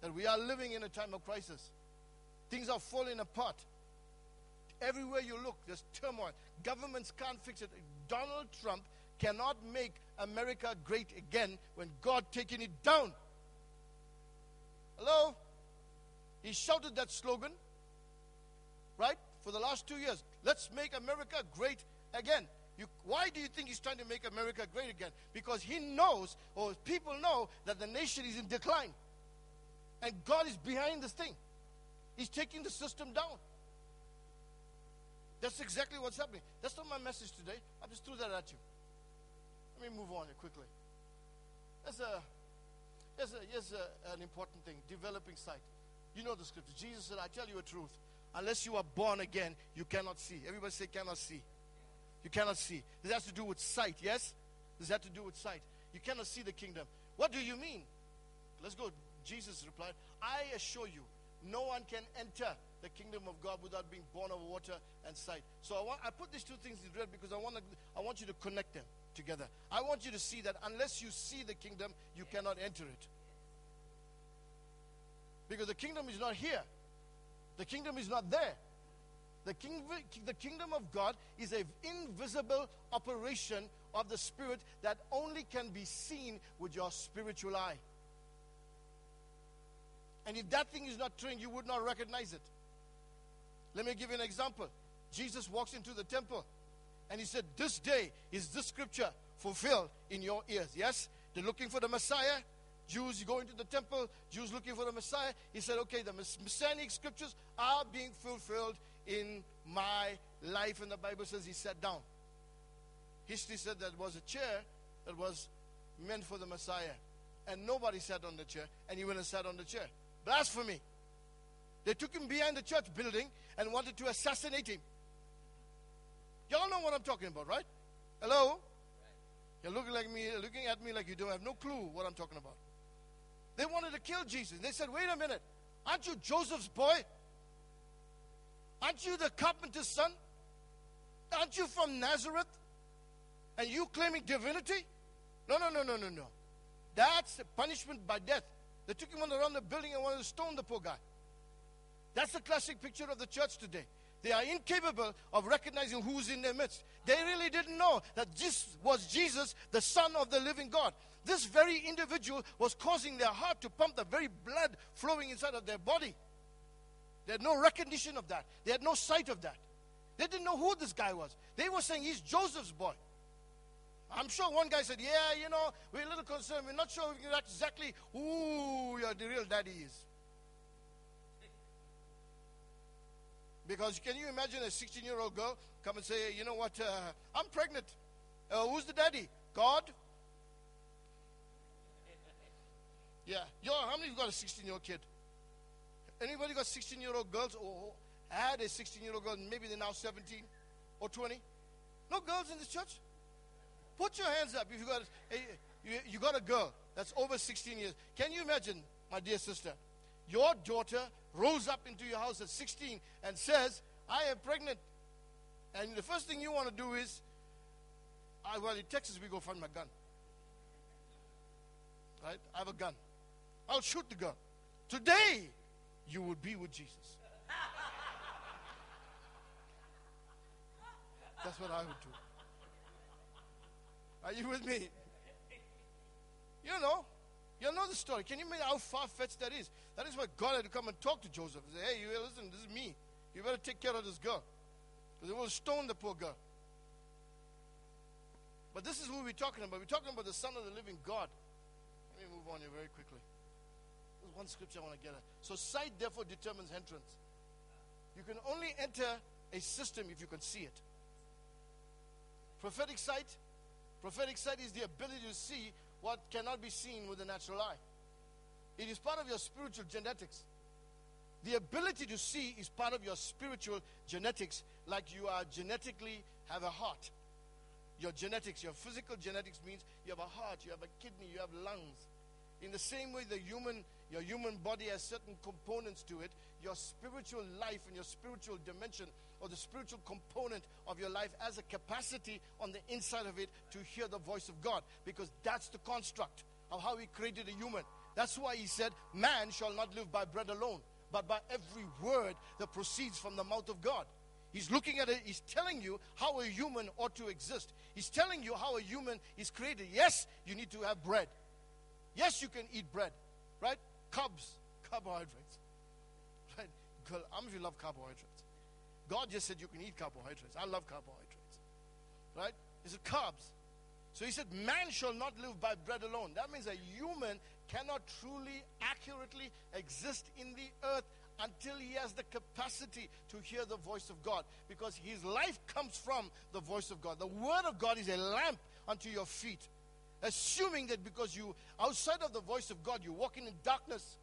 that we are living in a time of crisis. Things are falling apart. Everywhere you look, there's turmoil. Governments can't fix it. Donald Trump cannot make America great again when God taking it down. Hello? He shouted that slogan, right, for the last two years. Let's make America great again. You, why do you think he's trying to make America great again? Because he knows, or people know, that the nation is in decline. And God is behind this thing. He's taking the system down. That's exactly what's happening. That's not my message today. I just threw that at you. Let me move on here quickly. There's, a, there's, a, here's a, an important thing, developing sight. You know the scripture. Jesus said, I tell you a truth. Unless you are born again, you cannot see. Everybody say cannot see. You cannot see. This has to do with sight, yes? This has to do with sight. You cannot see the kingdom. What do you mean? Let's go. Jesus replied, I assure you, no one can enter the kingdom of God without being born of water and sight. So I want I put these two things in red because I want to, I want you to connect them together. I want you to see that unless you see the kingdom, you cannot enter it. Because the kingdom is not here. The kingdom is not there. The, king, the kingdom of God is an invisible operation of the Spirit that only can be seen with your spiritual eye. And if that thing is not trained, you would not recognize it. Let me give you an example. Jesus walks into the temple and he said, this day is this scripture fulfilled in your ears. Yes? They're looking for the Messiah. Jews go into the temple. Jews looking for the Messiah. He said, okay, the Messianic scriptures are being fulfilled in my life. And the Bible says he sat down. History said that was a chair that was meant for the Messiah. And nobody sat on the chair. And he went and sat on the chair. Blasphemy. They took him behind the church building and wanted to assassinate him. Y'all know what I'm talking about, right? Hello? Right. You're looking like me, looking at me like you don't have no clue what I'm talking about. They wanted to kill Jesus. They said, wait a minute. Aren't you Joseph's boy? Aren't you the carpenter's son? Aren't you from Nazareth? And you claiming divinity? No, no, no, no, no, no. That's a punishment by death. They took him around the building and wanted to stone the poor guy. That's the classic picture of the church today. They are incapable of recognizing who's in their midst. They really didn't know that this was Jesus, the Son of the living God. This very individual was causing their heart to pump the very blood flowing inside of their body. They had no recognition of that. They had no sight of that. They didn't know who this guy was. They were saying he's Joseph's boy. I'm sure one guy said, yeah, you know, we're a little concerned. We're not sure exactly who your the real daddy is. Because can you imagine a sixteen-year-old girl come and say, you know what, uh, I'm pregnant. Uh, who's the daddy? God? Yeah. Yo, how many of you got a sixteen-year-old kid? Anybody got sixteen-year-old girls or had a sixteen-year-old girl, maybe they're now seventeen or twenty? No girls in this church? Put your hands up if you got a, you, you got a girl that's over sixteen years. Can you imagine, my dear sister, your daughter rolls up into your house at sixteen and says, I am pregnant. And the first thing you want to do is, I, well, in Texas, we go find my gun. Right? I have a gun. I'll shoot the girl. Today, you will be with Jesus. That's what I would do. Are you with me? You know, you know the story. Can you imagine how far-fetched that is? That is why God had to come and talk to Joseph. He said, hey, you listen, this is me. You better take care of this girl. Because they will stone the poor girl. But this is who we're talking about. We're talking about the Son of the living God. Let me move on here very quickly. There's one scripture I want to get at. So sight, therefore, determines entrance. You can only enter a system if you can see it. Prophetic sight. Prophetic sight is the ability to see what cannot be seen with the natural eye. It is part of your spiritual genetics. The ability to see is part of your spiritual genetics, like you are genetically have a heart. Your genetics, your physical genetics means you have a heart, you have a kidney, you have lungs. In the same way the human, your human body has certain components to it, your spiritual life and your spiritual dimension or the spiritual component of your life has a capacity on the inside of it to hear the voice of God, because that's the construct of how He created a human. That's why he said, man shall not live by bread alone, but by every word that proceeds from the mouth of God. He's looking at it, he's telling you how a human ought to exist. He's telling you how a human is created. Yes, you need to have bread. Yes, you can eat bread, right? Carbs, carbohydrates, right? How many of you love carbohydrates? God just said you can eat carbohydrates. I love carbohydrates, right? He said carbs. So he said, man shall not live by bread alone. That means a human cannot truly, accurately exist in the earth until he has the capacity to hear the voice of God. Because his life comes from the voice of God. The word of God is a lamp unto your feet. Assuming that because you, outside of the voice of God, you're walking in darkness.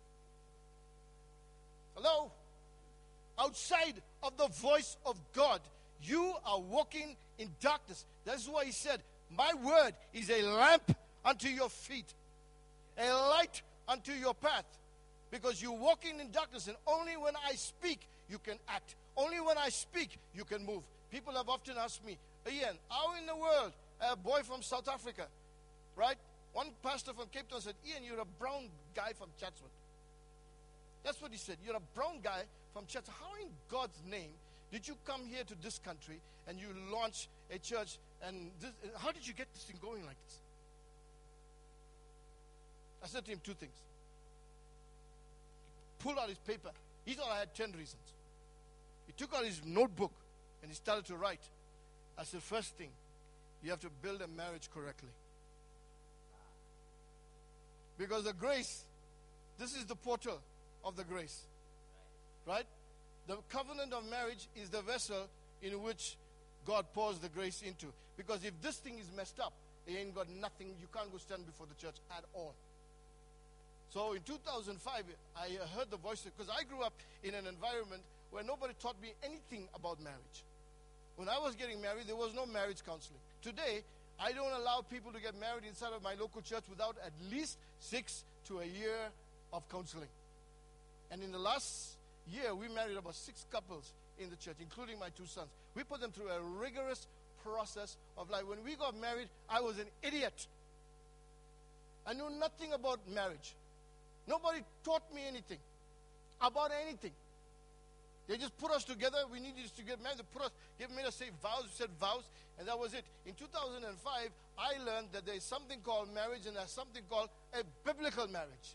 Hello? Outside of the voice of God, you are walking in darkness. That's why he said, my word is a lamp unto your feet, a light unto your path. Because you're walking in darkness, and only when I speak, you can act. Only when I speak, you can move. People have often asked me, Ian, how in the world, a boy from South Africa, right? One pastor from Cape Town said, Ian, you're a brown guy from Chatsworth. That's what he said. You're a brown guy from Chatsworth. How in God's name did you come here to this country and you launch a church? And this, how did you get this thing going like this? I said to him two things. Pulled out his paper. He thought I had ten reasons. He took out his notebook and he started to write. I said, first thing, you have to build a marriage correctly. Because the grace, this is the portal of the grace. Right? The covenant of marriage is the vessel in which God pours the grace into. Because if this thing is messed up, it ain't got nothing, you can't go stand before the church at all. So in two thousand five, I heard the voice, because I grew up in an environment where nobody taught me anything about marriage. When I was getting married, there was no marriage counseling. Today, I don't allow people to get married inside of my local church without at least six to a year of counseling. And in the last year, we married about six couples in the church, including my two sons. We put them through a rigorous process of life. When we got married, I was an idiot. I knew nothing about marriage. Nobody taught me anything about anything. They just put us together. We needed to get married. They put us, they made us say vows. We said vows, and that was it. In two thousand five, I learned that there is something called marriage, and there's something called a biblical marriage.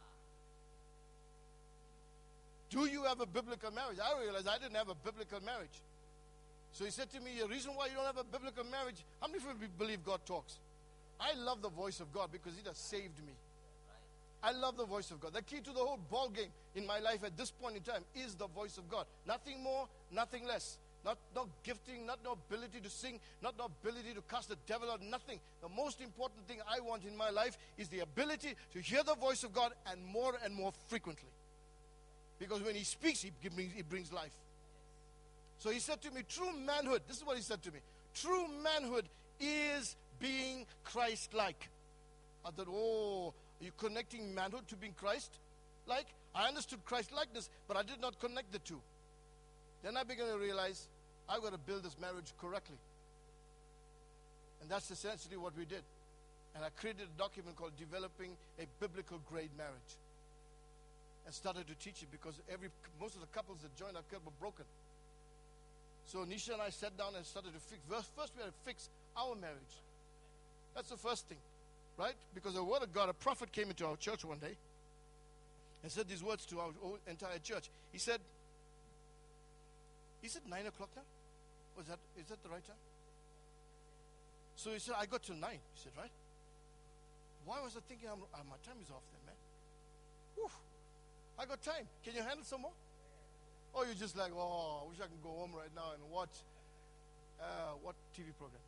Do you have a biblical marriage? I realized I didn't have a biblical marriage. So he said to me, the reason why you don't have a biblical marriage, how many of you believe God talks? I love the voice of God because it has saved me. I love the voice of God. The key to the whole ball game in my life at this point in time is the voice of God. Nothing more, nothing less. Not no gifting, not no ability to sing, not no ability to cast the devil out, nothing. The most important thing I want in my life is the ability to hear the voice of God, and more and more frequently. Because when he speaks, he brings, he brings life. So he said to me, true manhood, this is what he said to me, true manhood is being Christ-like. I thought, oh, are you connecting manhood to being Christ-like? I understood Christ-likeness, but I did not connect the two. Then I began to realize, I've got to build this marriage correctly. And that's essentially what we did. And I created a document called Developing a Biblical Grade Marriage. And started to teach it because every most of the couples that joined our club were broken. So Nisha and I sat down and started to fix. First we had to fix our marriage. That's the first thing. Right? Because the word of God, a prophet came into our church one day and said these words to our entire church. He said, is it nine o'clock now? Was that, is that the right time? So he said, I got till nine. He said, right? Why was I thinking, I'm, uh, my time is off then, man? Whew. I got time. Can you handle some more? Or you're just like, oh, I wish I could go home right now and watch uh, what T V program?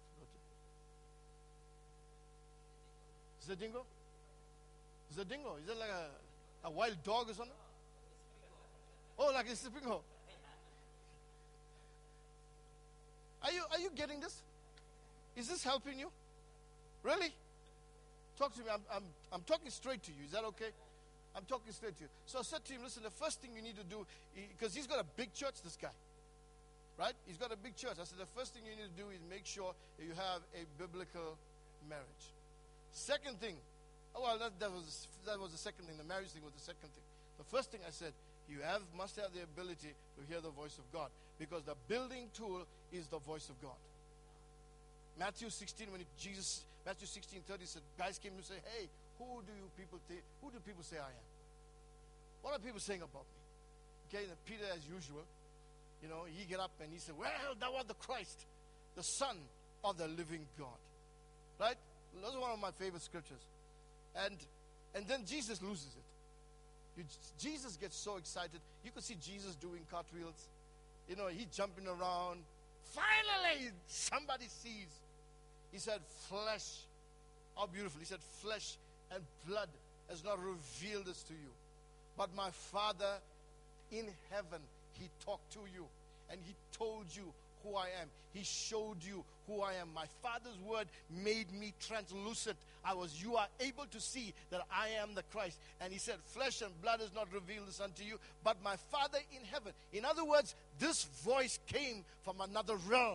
Zedingo? Zedingo? Is that like a, a wild dog or something? Oh, like a springo. Are you, are you getting this? Is this helping you? Really? Talk to me. I'm, I'm, I'm talking straight to you. Is that okay? I'm talking straight to you. So I said to him, listen, the first thing you need to do, because he, he's got a big church, this guy. Right? He's got a big church. I said, the first thing you need to do is make sure that you have a biblical marriage. Second thing, Oh, well, that, that, was, that was the second thing. The marriage thing was the second thing. The first thing I said, you have must have the ability to hear the voice of God, because the building tool is the voice of God. Matthew sixteen, when it, Jesus, Matthew sixteen thirty said, guys came to say, hey, who do you people think, who do people say I am? What are people saying about me? Okay, and Peter, as usual, you know, he get up and he said, well, thou art the Christ, the Son of the living God. Right? Those are one of my favorite scriptures. And and then Jesus loses it. You, Jesus gets so excited. You could see Jesus doing cartwheels. You know, he jumping around. Finally, somebody sees. He said, flesh. How beautiful. He said, flesh and blood has not revealed this to you, but my Father in heaven, he talked to you, and he told you who I am. He showed you who I am. My Father's word made me translucent. I was, you are able to see that I am the Christ. And he said, flesh and blood has not revealed this unto you, but my Father in heaven. In other words, this voice came from another realm.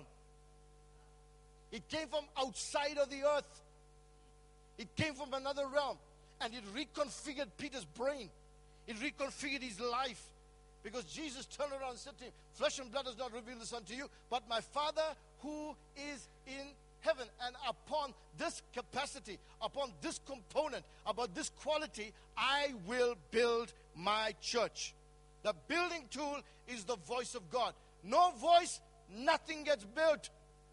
It came from outside of the earth. It came from another realm. And it reconfigured Peter's brain. It reconfigured his life. Because Jesus turned around and said to him, flesh and blood has not revealed this unto you, but my Father who is in heaven. And upon this capacity, upon this component, about this quality, I will build my church. The building tool is the voice of God. No voice, nothing gets built.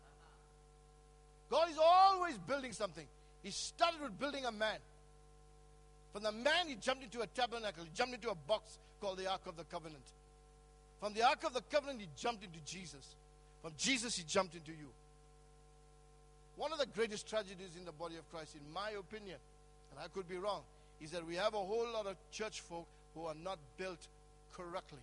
God is always building something. He started with building a man. From the man, he jumped into a tabernacle. He jumped into a box called the Ark of the Covenant. From the Ark of the Covenant, he jumped into Jesus. From Jesus, he jumped into you. One of the greatest tragedies in the body of Christ, in my opinion, and I could be wrong, is that we have a whole lot of church folk who are not built correctly.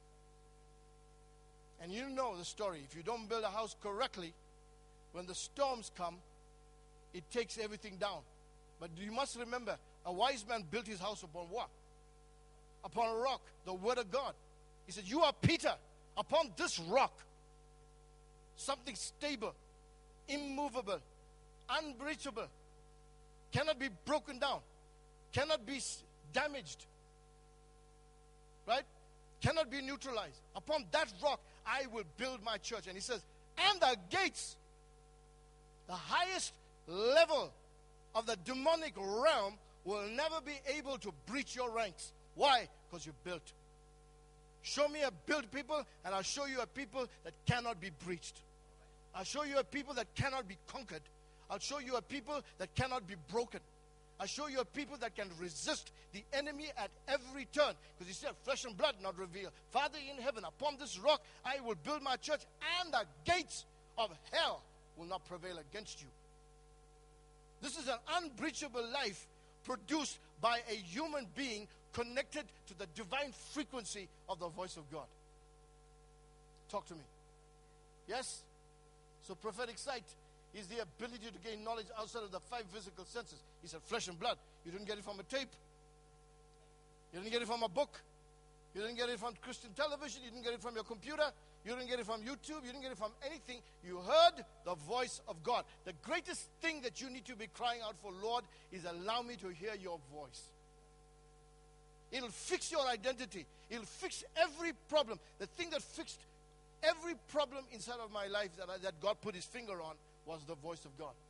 And you know the story. If you don't build a house correctly, when the storms come, it takes everything down. But you must remember, a wise man built his house upon what? Upon a rock, the word of God. He said, you are Peter. Upon this rock, something stable, immovable, unbreachable, cannot be broken down, cannot be damaged, right? Cannot be neutralized. Upon that rock, I will build my church. And he says, and the gates, the highest level of the demonic realm, will never be able to breach your ranks. Why? Because you built. Show me a built people, and I'll show you a people that cannot be breached. I'll show you a people that cannot be conquered. I'll show you a people that cannot be broken. I'll show you a people that can resist the enemy at every turn. Because he said, flesh and blood not revealed. Father in heaven, upon this rock I will build my church, and the gates of hell will not prevail against you. This is an unbreachable life produced by a human being connected to the divine frequency of the voice of God. Talk to me. Yes? So prophetic sight is the ability to gain knowledge outside of the five physical senses. He said flesh and blood. You didn't get it from a tape. You didn't get it from a book. You didn't get it from Christian television. You didn't get it from your computer. You didn't get it from YouTube. You didn't get it from anything. You heard the voice of God. The greatest thing that you need to be crying out for, Lord, is allow me to hear your voice. It'll fix your identity. It'll fix every problem. The thing that fixed every problem inside of my life that, I, that God put his finger on was the voice of God.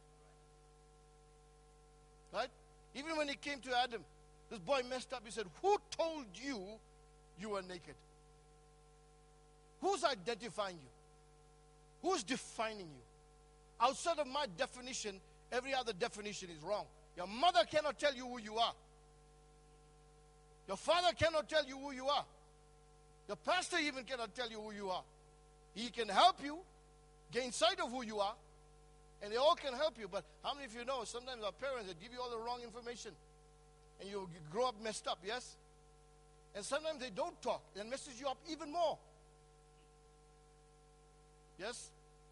Right? Even when he came to Adam, this boy messed up. He said, who told you you were naked? Who's identifying you? Who's defining you? Outside of my definition, every other definition is wrong. Your mother cannot tell you who you are. Your father cannot tell you who you are. Your pastor even cannot tell you who you are. He can help you gain sight of who you are, and they all can help you. But how many of you know sometimes our parents, they give you all the wrong information, and you grow up messed up, yes? And sometimes they don't talk and messes you up even more. Yes?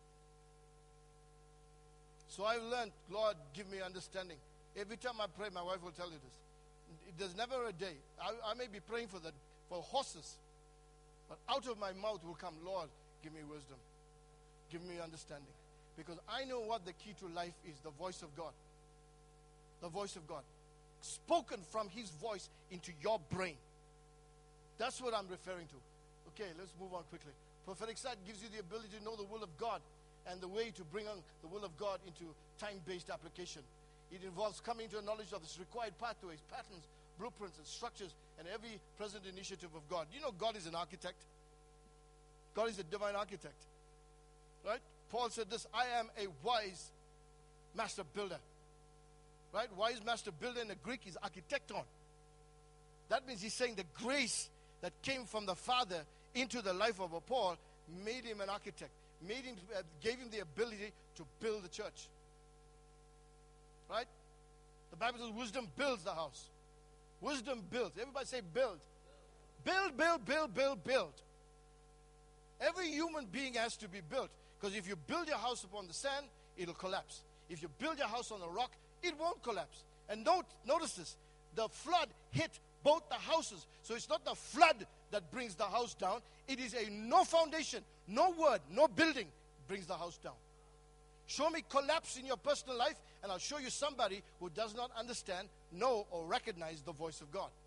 So I've learned, Lord, give me understanding. Every time I pray, my wife will tell you this. There's never a day. I, I may be praying for the for horses, but out of my mouth will come, Lord, give me wisdom. Give me understanding. Because I know what the key to life is, the voice of God. The voice of God. spoken from his voice into your brain. That's what I'm referring to. Okay, let's move on quickly. Prophetic sight gives you the ability to know the will of God and the way to bring on the will of God into time-based application. It involves coming to a knowledge of its required pathways, patterns, blueprints, and structures, and every present initiative of God. You know God is an architect. God is a divine architect. Right? Paul said this, I am a wise master builder. Right? Wise master builder in the Greek is architecton. That means he's saying the grace that came from the Father into the life of a Paul made him an architect, made him, uh, gave him the ability to build the church. Right? The Bible says wisdom builds the house. Wisdom builds. Everybody say build. Build, build, build, build, build. Every human being has to be built. Because if you build your house upon the sand, it'll collapse. If you build your house on a rock, it won't collapse. And note, notice this. The flood hit both the houses. So it's not the flood that brings the house down. It is a no foundation, no word, no building brings the house down. Show me collapse in your personal life, and I'll show you somebody who does not understand, know, or recognize the voice of God.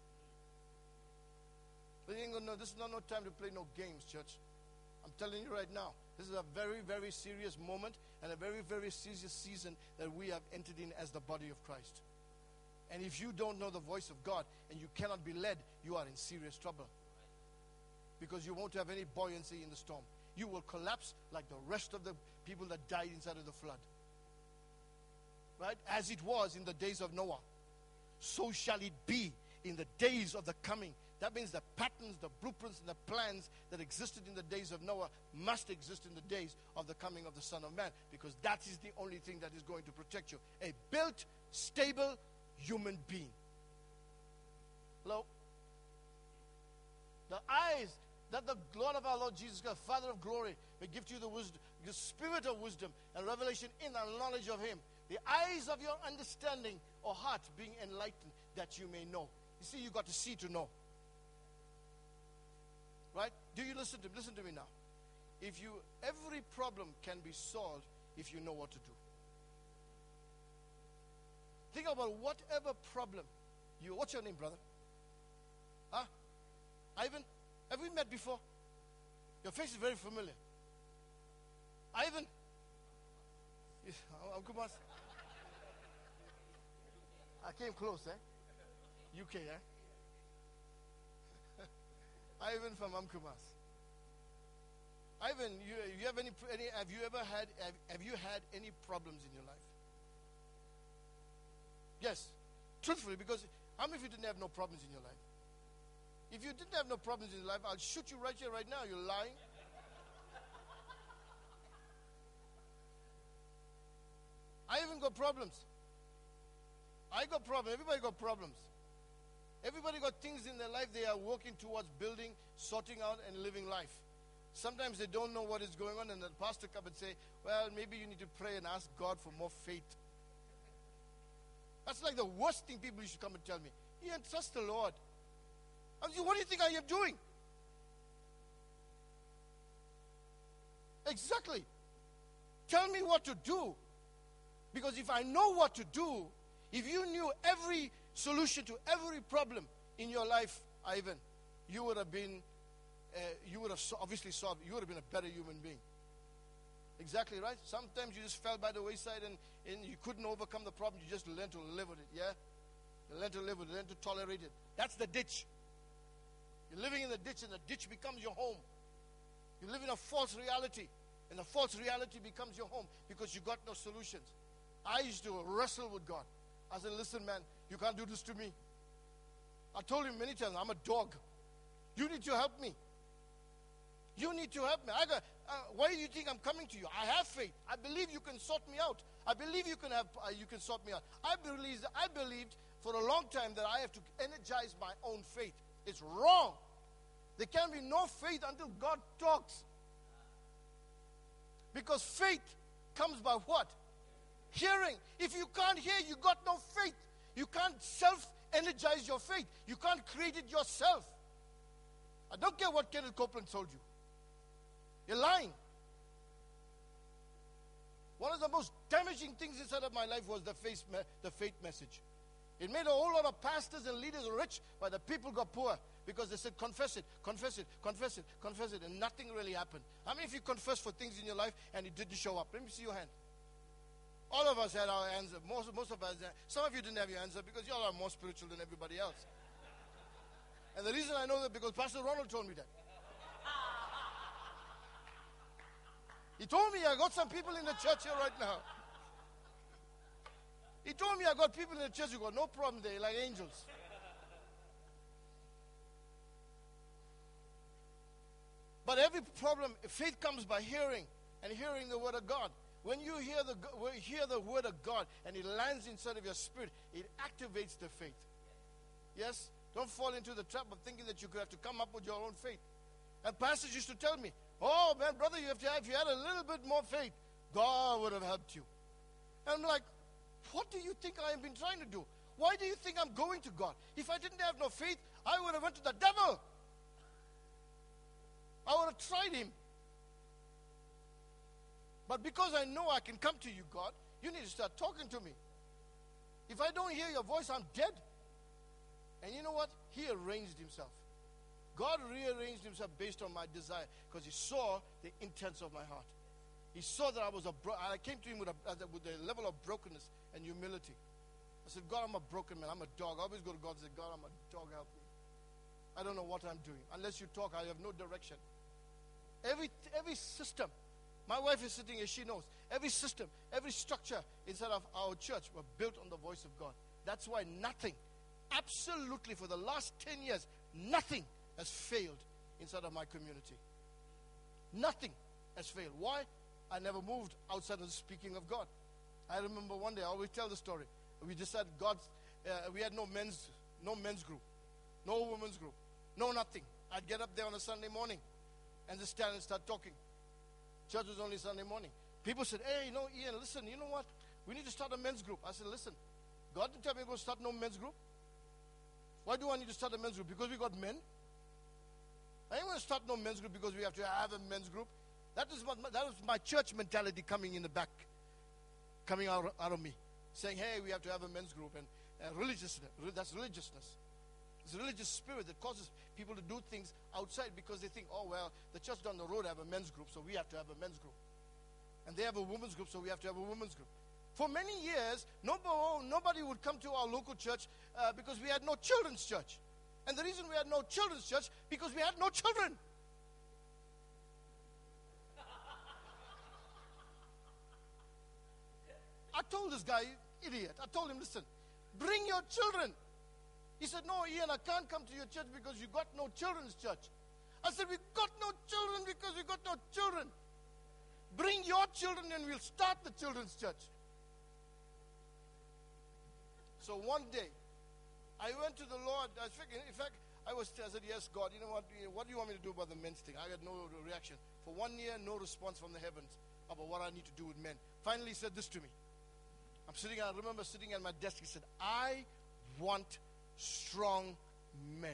But you ain't gonna know, this is not no time to play no games, church. I'm telling you right now, this is a very, very serious moment and a very, very serious season that we have entered in as the body of Christ. And if you don't know the voice of God and you cannot be led, you are in serious trouble. Because you won't have any buoyancy in the storm. You will collapse like the rest of the people that died inside of the flood. Right? As it was in the days of Noah, so shall it be in the days of the coming. That means the patterns, the blueprints, and the plans that existed in the days of Noah must exist in the days of the coming of the Son of Man, because that is the only thing that is going to protect you. A built, stable human being. Hello? The eyes that the Lord of our Lord Jesus Christ, Father of glory, may give to you the wisdom, the spirit of wisdom and revelation in the knowledge of Him. The eyes of your understanding or heart being enlightened, that you may know. You see, you got to see to know. Right? Do you listen to me? Listen to me now. If you, every problem can be solved if you know what to do. Think about whatever problem you, what's your name, brother? Huh? Ivan? Have we met before? Your face is very familiar. Ivan? Yes, Uncle Mas. I came close, eh? U K, eh? Ivan from Amkumas. Ivan, you, you have any, any? Have you ever had? Have, have you had any problems in your life? Yes, truthfully, because how many of you didn't have no problems in your life? If you didn't have no problems in your life, I'll shoot you right here, right now. You're lying. I even got problems. I got problems. Everybody got problems. Everybody got things in their life they are working towards building, sorting out, and living life. Sometimes they don't know what is going on, and the pastor come and say, well, maybe you need to pray and ask God for more faith. That's like the worst thing people should come and tell me. Yeah, trust the Lord. I mean, what do you think I am doing? Exactly. Tell me what to do. Because if I know what to do, if you knew every solution to every problem in your life, Ivan, you would have been, uh, you would have so obviously solved, you would have been a better human being. Exactly right. Sometimes you just fell by the wayside and, and you couldn't overcome the problem. You just learned to live with it, yeah? You learn to live with it, learn to tolerate it. That's the ditch. You're living in the ditch, and the ditch becomes your home. You live in a false reality, and the false reality becomes your home because you got no solutions. I used to wrestle with God. I said, listen, man, you can't do this to me. I told him many times, I'm a dog. You need to help me. You need to help me. I got, uh, why do you think I'm coming to you? I have faith. I believe you can sort me out. I believe you can have, uh, you can sort me out. I believed, I believed for a long time that I have to energize my own faith. It's wrong. There can be no faith until God talks. Because faith comes by what? Hearing. If you can't hear, you got no faith. You can't self-energize your faith. You can't create it yourself. I don't care what Kenneth Copeland told you. You're lying. One of the most damaging things inside of my life was the faith, me- the faith message. It made a whole lot of pastors and leaders rich, but the people got poor because they said, confess it, confess it, confess it, confess it, and nothing really happened. How many of you confessed for things in your life and it didn't show up? Let me see your hand. All of us had our hands up. Most, most of us, some of you didn't have your hands up because you all are more spiritual than everybody else. And the reason I know that because Pastor Ronald told me that. He told me I got some people in the church here right now. He told me I got people in the church who got no problem there, like angels. But every problem, faith comes by hearing, and hearing the word of God. When you hear the hear the word of God and it lands inside of your spirit, it activates the faith. Yes? Don't fall into the trap of thinking that you could have to come up with your own faith. And pastors used to tell me, oh man, brother, you have to have, if you had a little bit more faith, God would have helped you. And I'm like, what do you think I have been trying to do? Why do you think I'm going to God? If I didn't have no faith, I would have went to the devil. I would have tried him. But because I know I can come to you, God, you need to start talking to me. If I don't hear your voice, I'm dead. And you know what? He arranged himself. God rearranged himself based on my desire because he saw the intents of my heart. He saw that I was a bro- I came to him with a, with a level of brokenness and humility. I said, God, I'm a broken man. I'm a dog. I always go to God and say, God, I'm a dog. Help me. I don't know what I'm doing. Unless you talk, I have no direction. Every every system, my wife is sitting here, she knows. Every system, every structure inside of our church were built on the voice of God. That's why nothing, absolutely for the last ten years, nothing has failed inside of my community. Nothing has failed. Why? I never moved outside of the speaking of God. I remember one day, I always tell the story. We decided God, uh, we had no men's, no men's group, no women's group, no nothing. I'd get up there on a Sunday morning and just stand and start talking. Church was only Sunday morning. People said, hey, you know, Ian, listen, you know what? We need to start a men's group. I said, listen, God didn't tell me to go start no men's group. Why do I need to start a men's group? Because we got men? I ain't going to start no men's group because we have to have a men's group. That is what my, that was my church mentality coming in the back, coming out, out of me, saying, hey, we have to have a men's group. And uh, religiousness, that's religiousness. It's a religious spirit that causes people to do things outside because they think, oh, well, the church down the road have a men's group, so we have to have a men's group. And they have a women's group, so we have to have a women's group. For many years, nobody, nobody would come to our local church uh, because we had no children's church. And the reason we had no children's church, because we had no children. I told this guy, idiot, I told him, listen, bring your children. He said, no, Ian, I can't come to your church because you got no children's church. I said, we got no children because we got no children. Bring your children and we'll start the children's church. So one day, I went to the Lord. I think, in fact, I was I said, yes, God, you know what? What do you want me to do about the men's thing? I had no reaction. For one year, no response from the heavens about what I need to do with men. Finally, he said this to me. I'm sitting, I remember sitting at my desk. He said, I want strong men.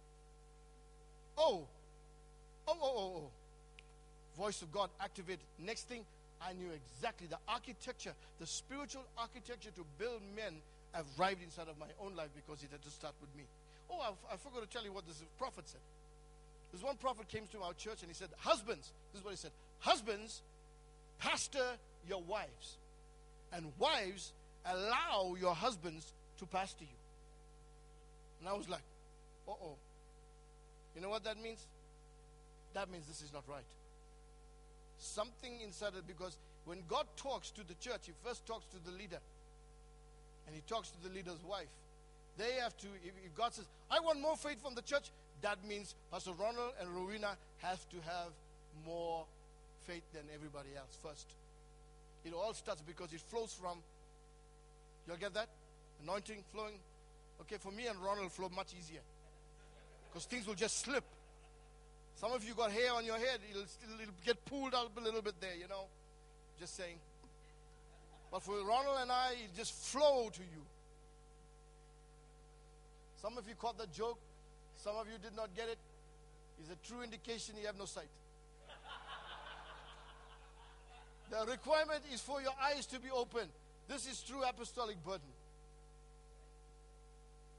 Oh, oh, oh, oh, oh. Voice of God activated. Next thing, I knew exactly the architecture, the spiritual architecture to build men arrived inside of my own life because it had to start with me. Oh, I, I forgot to tell you what this prophet said. This one prophet came to our church and he said, husbands, this is what he said, husbands, pastor your wives, and wives, allow your husbands to pastor you. And I was like, uh-oh. You know what that means? That means this is not right. Something inside it, because when God talks to the church, he first talks to the leader. And he talks to the leader's wife. They have to, if, if God says, I want more faith from the church, that means Pastor Ronald and Rowena have to have more faith than everybody else first. It all starts because it flows from, you'll get that? Anointing flowing. Okay, for me and Ronald flow much easier. Because things will just slip. Some of you got hair on your head, it'll, still, it'll get pulled out a little bit there, you know. Just saying. But for Ronald and I, it just flow to you. Some of you caught that joke. Some of you did not get it. It's a true indication you have no sight. The requirement is for your eyes to be open. This is true apostolic burden.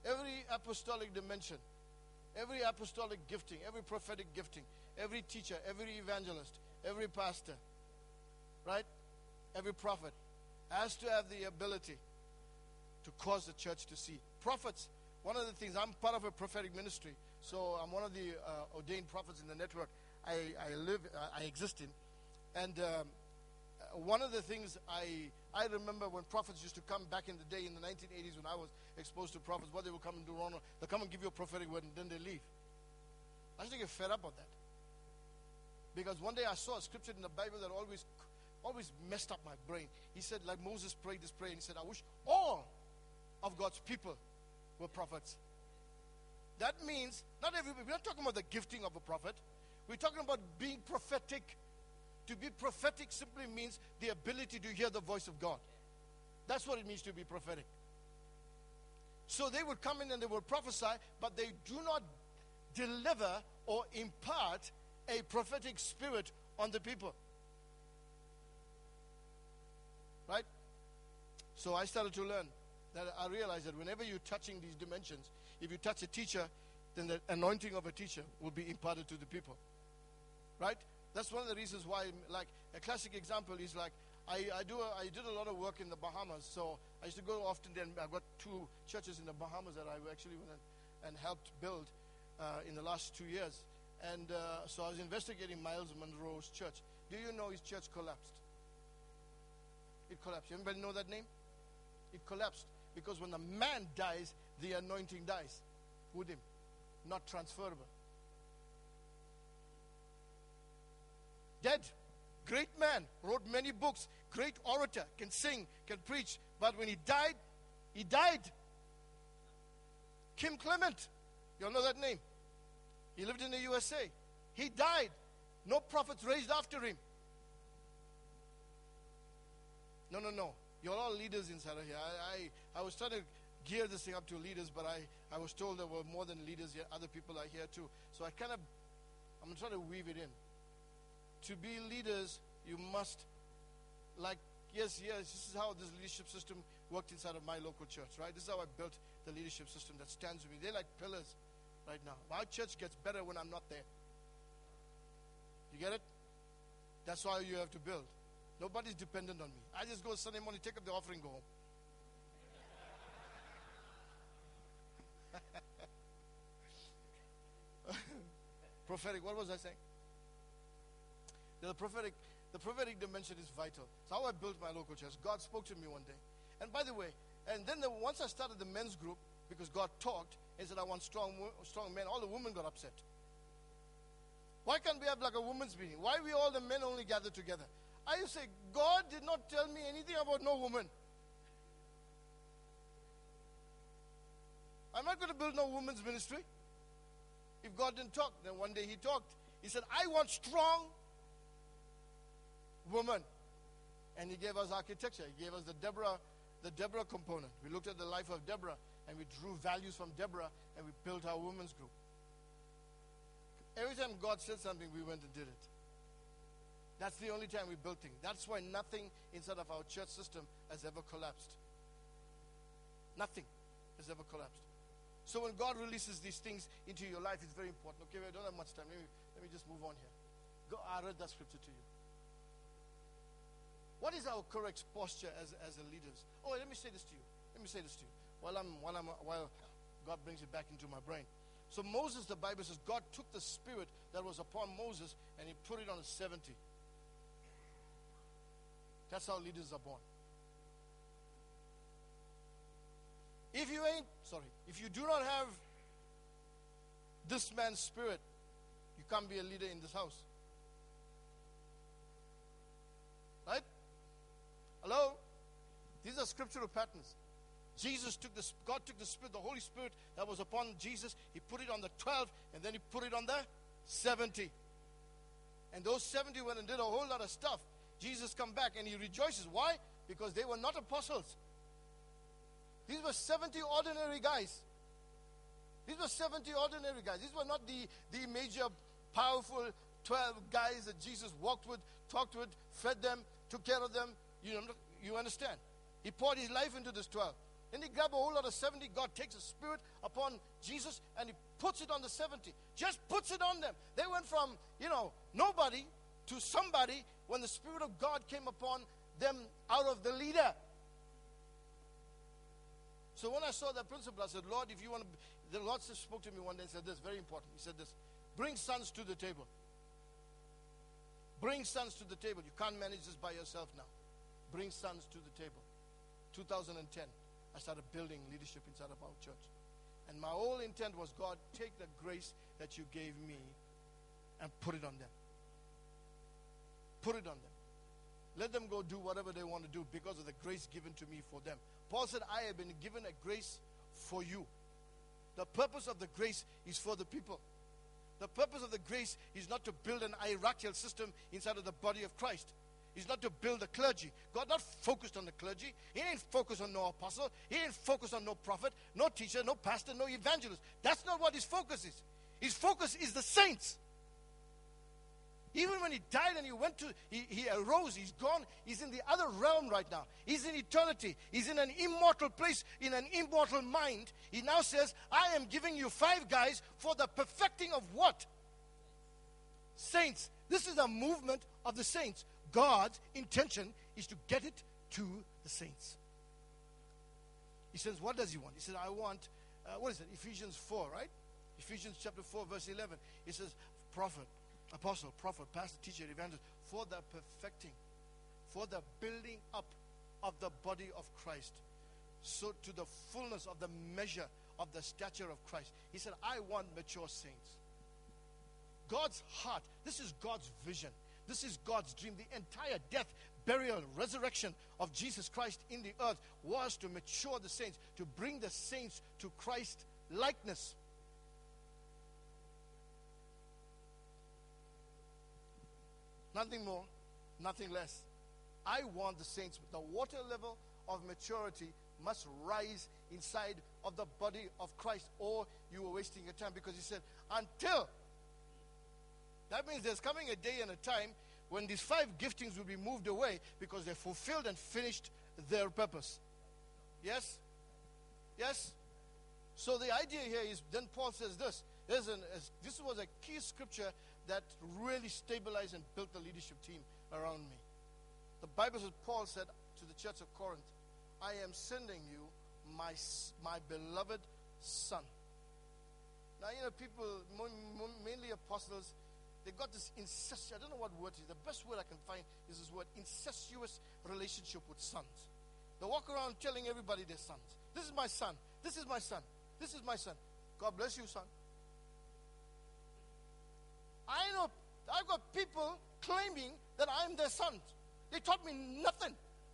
every apostolic dimension, every apostolic gifting, every prophetic gifting, every teacher, every evangelist, every pastor, right? Every prophet has to have the ability to cause the church to see. Prophets, one of the things, I'm part of a prophetic ministry, so I'm one of the uh, ordained prophets in the network I, I live, uh, I exist in. And um, one of the things I I remember when prophets used to come back in the day in the nineteen eighties when I was exposed to prophets, what they would come and do, Ronald, they'll come and give you a prophetic word and then they leave. I used to get fed up of that. Because one day I saw a scripture in the Bible that always always messed up my brain. He said, like Moses prayed this prayer, and he said, I wish all of God's people were prophets. That means, not everybody, we're not talking about the gifting of a prophet. We're talking about being prophetic. To be prophetic simply means the ability to hear the voice of God. That's what it means to be prophetic. So they would come in and they would prophesy, but they do not deliver or impart a prophetic spirit on the people. Right? So I started to learn that I realized that whenever you're touching these dimensions, if you touch a teacher, then the anointing of a teacher will be imparted to the people. Right? That's one of the reasons why, like, a classic example is like, I, I do a, I did a lot of work in the Bahamas, so I used to go often there. I've got two churches in the Bahamas that I actually went and, and helped build uh, in the last two years. And uh, so I was investigating Miles Monroe's church. Do you know his church collapsed? It collapsed. Anybody know that name? It collapsed because when a man dies, the anointing dies with him, not transferable. Dead, great man, wrote many books, great orator, can sing, can preach, but when he died, he died. Kim Clement, you all know that name. He lived in the U S A. He died. No prophets raised after him. No, no, no. You're all leaders inside of here. I, I, I was trying to gear this thing up to leaders, but I, I was told there were more than leaders here. Other people are here too. So I kind of, I'm trying to weave it in. To be leaders, you must, like, yes, yes, this is how this leadership system worked inside of my local church, right? This is how I built the leadership system that stands with me. They're like pillars right now. My church gets better when I'm not there. You get it? That's why you have to build. Nobody's dependent on me. I just go Sunday morning, take up the offering, go home. Prophetic, what was I saying? The prophetic, the prophetic dimension is vital. It's how I built my local church. God spoke to me one day. And by the way, and then the, once I started the men's group, because God talked and said, I want strong strong men, all the women got upset. Why can't we have like a women's meeting? Why we all the men only gather together? I used to say, God did not tell me anything about no woman. I'm not going to build no women's ministry. If God didn't talk, then one day he talked. He said, I want strong woman. And he gave us architecture. He gave us the Deborah, the Deborah component. We looked at the life of Deborah and we drew values from Deborah and we built our women's group. Every time God said something, we went and did it. That's the only time we built things. That's why nothing inside of our church system has ever collapsed. Nothing has ever collapsed. So when God releases these things into your life, it's very important. Okay, I don't have much time. Let me, let me just move on here. Go, I read that scripture to you. What is our correct posture as, as a leaders? Oh, let me say this to you. Let me say this to you. While I'm, while I'm, while God brings it back into my brain. So Moses, the Bible says, God took the spirit that was upon Moses and he put it on a seventy. That's how leaders are born. If you ain't, sorry, if you do not have this man's spirit, you can't be a leader in this house. Right? Hello? These are scriptural patterns. Jesus took the, God took the Spirit, the Holy Spirit that was upon Jesus, he put it on the twelve, and then he put it on the seventy. And those seventy went and did a whole lot of stuff. Jesus come back and he rejoices. Why? Because they were not apostles. These were seventy ordinary guys. These were seventy ordinary guys. These were not the, the major, powerful twelve guys that Jesus walked with, talked with, fed them, took care of them. You know, you understand? He poured his life into this twelve. Then he grabbed a whole lot of seventy. God takes a spirit upon Jesus and he puts it on the seventy. Just puts it on them. They went from, you know, nobody to somebody when the Spirit of God came upon them out of the leader. So when I saw that principle, I said, Lord, if you want to, the Lord spoke to me one day and said this, very important. He said this, bring sons to the table. Bring sons to the table. You can't manage this by yourself now. Bring sons to the table. two thousand ten, I started building leadership inside of our church. And my whole intent was, God, take the grace that you gave me and put it on them. Put it on them. Let them go do whatever they want to do because of the grace given to me for them. Paul said, I have been given a grace for you. The purpose of the grace is for the people. The purpose of the grace is not to build an hierarchical system inside of the body of Christ. It's not to build a clergy. God not focused on the clergy. He didn't focus on no apostle. He didn't focus on no prophet, no teacher, no pastor, no evangelist. That's not what his focus is. His focus is the saints. Even when he died and he went to, he, he arose, he's gone, he's in the other realm right now. He's in eternity. He's in an immortal place, in an immortal mind. He now says, I am giving you five guys for the perfecting of what? Saints. This is a movement of the saints. God's intention is to get it to the saints. He says, what does he want? He says, I want, uh, what is it? Ephesians four, right? Ephesians chapter four, verse eleven. He says, prophet, apostle, prophet, pastor, teacher, evangelist, for the perfecting, for the building up of the body of Christ, so to the fullness of the measure of the stature of Christ. He said, I want mature saints. God's heart, this is God's vision. This is God's dream. The entire death, burial, resurrection of Jesus Christ in the earth was to mature the saints, to bring the saints to Christ likeness. Nothing more, nothing less. I want the saints, the water level of maturity must rise inside of the body of Christ, or you are wasting your time, because he said, until. That means there's coming a day and a time when these five giftings will be moved away because they fulfilled and finished their purpose. Yes? Yes? So the idea here is, then Paul says this. There's an, this was a key scripture that really stabilized and built the leadership team around me. The Bible says, Paul said to the church of Corinth, I am sending you my, my beloved son. Now, you know, people, mainly apostles, they got this incestuous, I don't know what word it is. The best word I can find is this word, incestuous relationship with sons. They walk around telling everybody they're sons. This is my son. This is my son. This is my son. God bless you, son. I know, I've got people claiming that I'm their son. They taught me nothing.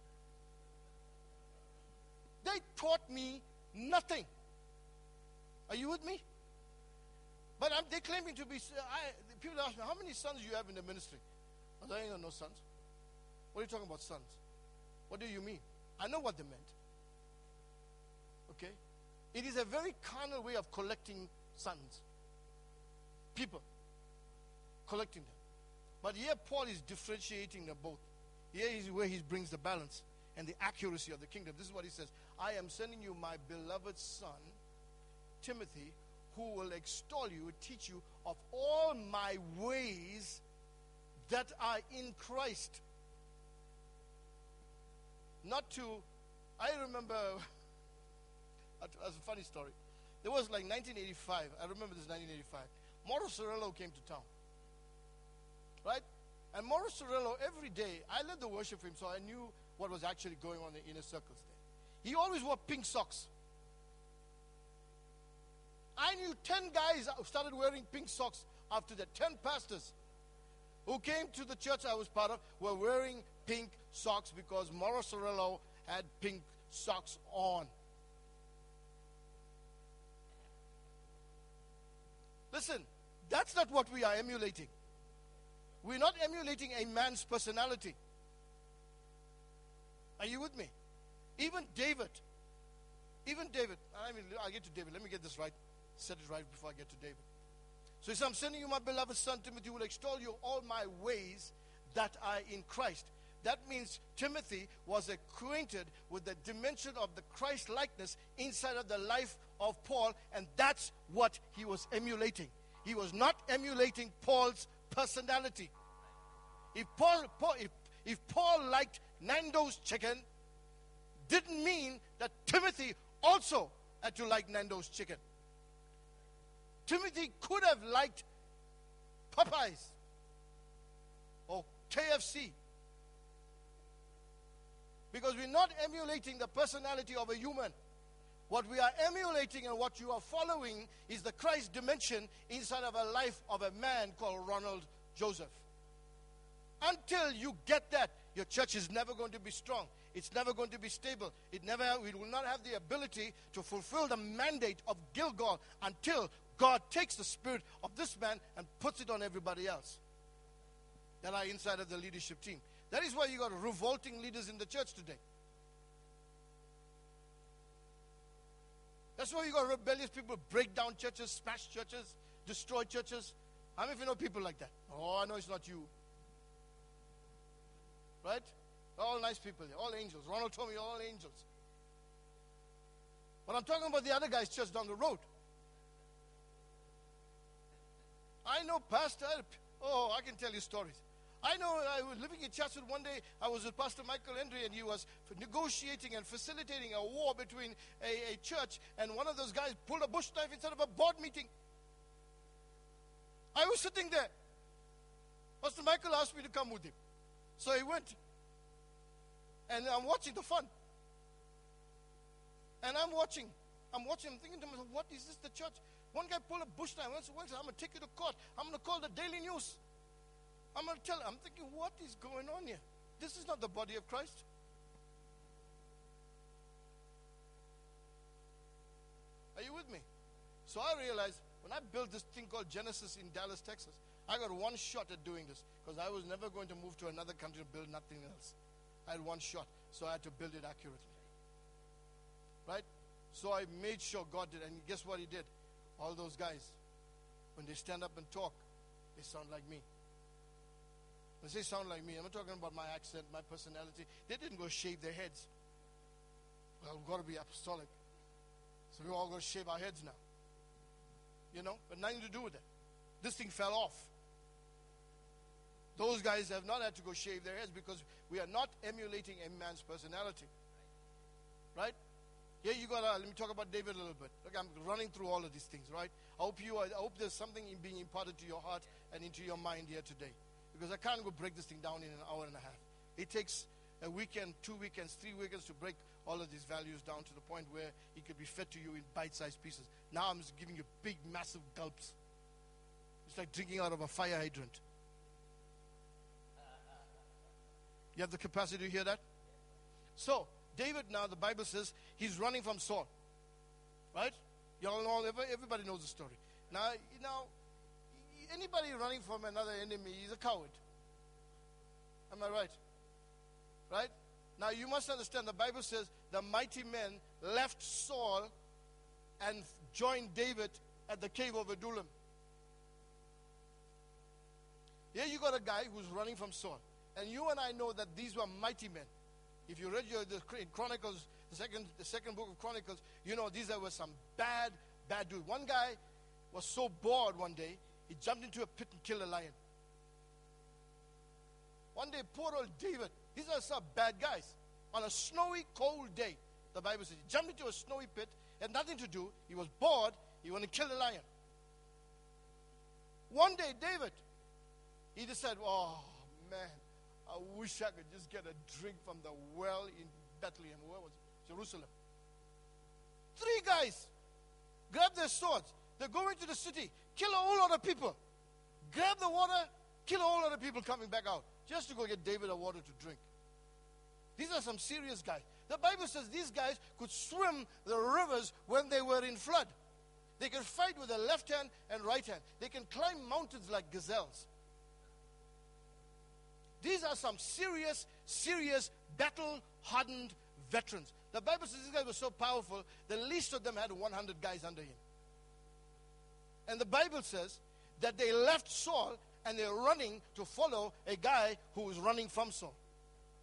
They taught me nothing. Are you with me? But I'm, they're claiming to be, I, people ask me, how many sons do you have in the ministry? I said, I ain't got no sons. What are you talking about, sons? What do you mean? I know what they meant. Okay? It is a very carnal way of collecting sons. People. Collecting them. But here Paul is differentiating them both. Here is where he brings the balance and the accuracy of the kingdom. This is what he says. I am sending you my beloved son, Timothy, who will extol you, teach you of all my ways that are in Christ. Not to, I remember, that's a funny story. There was like nineteen eighty-five, I remember this nineteen eighty-five. Morris Cerullo came to town. Right? And Morris Cerullo, every day, I led the worship for him, so I knew what was actually going on in the inner circles there. He always wore pink socks. I knew ten guys who started wearing pink socks after that. ten pastors who came to the church I was part of were wearing pink socks because Morris Cerullo had pink socks on. Listen, that's not what we are emulating. We're not emulating a man's personality. Are you with me? Even David, even David, I mean, I'll get to David. Let me get this right. Set it right before I get to David. So he says, I'm sending you my beloved son, Timothy, who will extol you all my ways that are in Christ. That means Timothy was acquainted with the dimension of the Christ likeness inside of the life of Paul, and that's what he was emulating. He was not emulating Paul's personality. If Paul, Paul if, if Paul liked Nando's chicken, didn't mean that Timothy also had to like Nando's chicken. Timothy could have liked Popeyes or K F C, because we're not emulating the personality of a human. What we are emulating and what you are following is the Christ dimension inside of a life of a man called Ronald Joseph. Until you get that, your church is never going to be strong. It's never going to be stable. It never, it will not have the ability to fulfill the mandate of Gilgal until God takes the spirit of this man and puts it on everybody else that are inside of the leadership team. That is why you got revolting leaders in the church today. That's why you got rebellious people break down churches, smash churches, destroy churches. How many of you know people like that? Oh, I know it's not you. Right? All nice people here, all angels. Ronald told me all angels. But I'm talking about the other guy's church down the road. I know Pastor, oh, I can tell you stories. I know I was living in Chatsworth one day. I was with Pastor Michael Hendry, and he was negotiating and facilitating a war between a, a church, and one of those guys pulled a bush knife instead of a board meeting. I was sitting there. Pastor Michael asked me to come with him. So he went. And I'm watching the fun. And I'm watching. I'm watching. I'm thinking to myself, what is this, the church? One guy pulled a bush knife. I said, I'm going to take you to court. I'm going to call the Daily News. I'm going to tell. I'm thinking, what is going on here? This is not the body of Christ. Are you with me? So I realized when I built this thing called Genesis in Dallas, Texas, I got one shot at doing this because I was never going to move to another country and build nothing else. I had one shot, so I had to build it accurately. Right? So I made sure God did, and guess what he did? All those guys, when they stand up and talk, they sound like me. When they sound like me, I'm not talking about my accent, my personality. They didn't go shave their heads. Well, we've got to be apostolic. So we're all going to shave our heads now. You know, but nothing to do with it. This thing fell off. Those guys have not had to go shave their heads because we are not emulating a man's personality. Right? Here you got, uh, let me talk about David a little bit. Look, I'm running through all of these things, right? I hope you, I hope there's something in being imparted to your heart and into your mind here today. Because I can't go break this thing down in an hour and a half. It takes a weekend, two weekends, three weekends to break all of these values down to the point where it could be fed to you in bite-sized pieces. Now I'm just giving you big, massive gulps. It's like drinking out of a fire hydrant. You have the capacity to hear that? So, David now, the Bible says, he's running from Saul. Right? You all know, everybody knows the story. Now, you know, anybody running from another enemy is a coward. Am I right? Right? Now, you must understand, the Bible says the mighty men left Saul and joined David at the cave of Adullam. Here you got a guy who's running from Saul. And you and I know that these were mighty men. If you read your, the Chronicles, the second, the second book of Chronicles, you know these were some bad, bad dudes. One guy was so bored one day, he jumped into a pit and killed a lion. One day, poor old David, these are some bad guys. On a snowy, cold day, the Bible says, he jumped into a snowy pit, had nothing to do, he was bored, he wanted to kill a lion. One day, David, he just said, oh, man, I wish I could just get a drink from the well in Bethlehem. Where was it? Jerusalem. Three guys grab their swords. They're going to the city, kill a whole lot of people. Grab the water, kill a whole lot of people coming back out. Just to go get David a water to drink. These are some serious guys. The Bible says these guys could swim the rivers when they were in flood. They can fight with their left hand and right hand. They can climb mountains like gazelles. These are some serious, serious, battle-hardened veterans. The Bible says these guys were so powerful, the least of them had one hundred guys under him. And the Bible says that they left Saul and they're running to follow a guy who was running from Saul.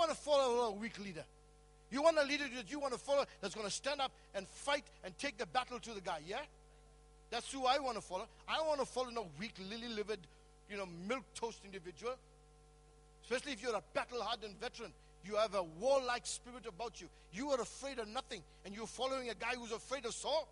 want to follow a weak leader. You want a leader that you want to follow that's going to stand up and fight and take the battle to the guy, yeah? That's who I want to follow. I don't want to follow no weak, lily-livered, you know, milk-toast individual. Especially if you're a battle-hardened veteran. You have a warlike spirit about you. You are afraid of nothing, and you're following a guy who's afraid of Saul.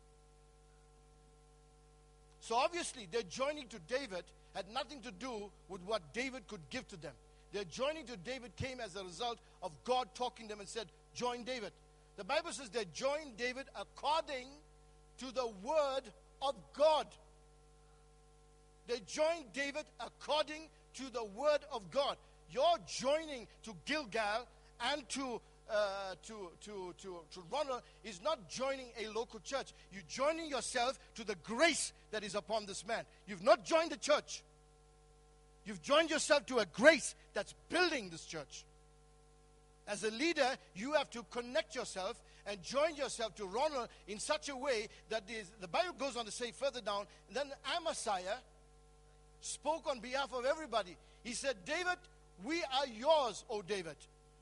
So obviously, their joining to David had nothing to do with what David could give to them. Their joining to David came as a result of God talking to them and said, join David. The Bible says they joined David according to the word of God. They joined David according to the word of God. Your joining to Gilgal and to uh, to to to to Ronald is not joining a local church. You're joining yourself to the grace that is upon this man. You've not joined the church. You've joined yourself to a grace that's building this church. As a leader, you have to connect yourself and join yourself to Ronald in such a way that is, the Bible goes on to say further down, and then Amasiah spoke on behalf of everybody. He said, David, we are yours, O David.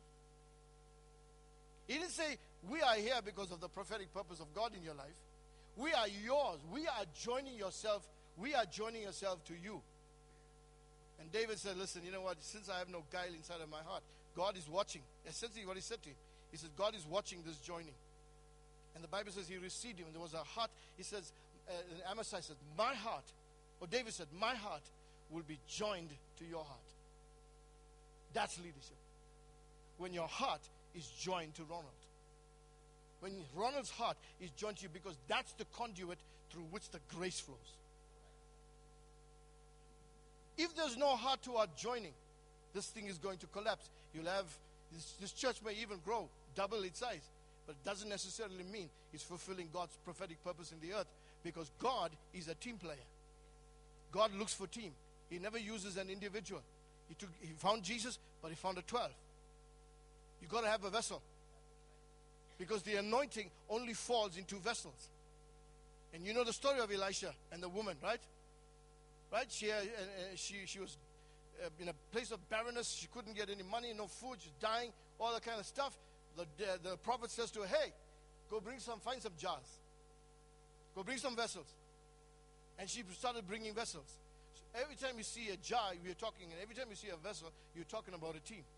He didn't say, we are here because of the prophetic purpose of God in your life. We are yours. We are joining yourself. We are joining yourself to you. And David said, listen, you know what? Since I have no guile inside of my heart, God is watching. Essentially what he said to him. He said, God is watching this joining. And the Bible says he received him. And there was a heart. He says, uh, Amasiah said, my heart, or David said, my heart will be joined to your heart. That's leadership. When your heart is joined to Ronald. When Ronald's heart is joined to you, because that's the conduit through which the grace flows. If there's no heart to our joining, this thing is going to collapse. You'll have, this, this church may even grow, double its size, but it doesn't necessarily mean it's fulfilling God's prophetic purpose in the earth, because God is a team player. God looks for team. He never uses an individual. He took, he found Jesus, but he found a twelve. You got to have a vessel, because the anointing only falls into vessels. And you know the story of Elisha and the woman, right? Right? She, uh, uh, she, she was uh, in a place of barrenness. She couldn't get any money, no food. She's dying, all that kind of stuff. The, the, the prophet says to her, hey, go bring some, find some jars. Go bring some vessels. And she started bringing vessels. So every time you see a jar, we're talking, and every time you see a vessel, you're talking about a team.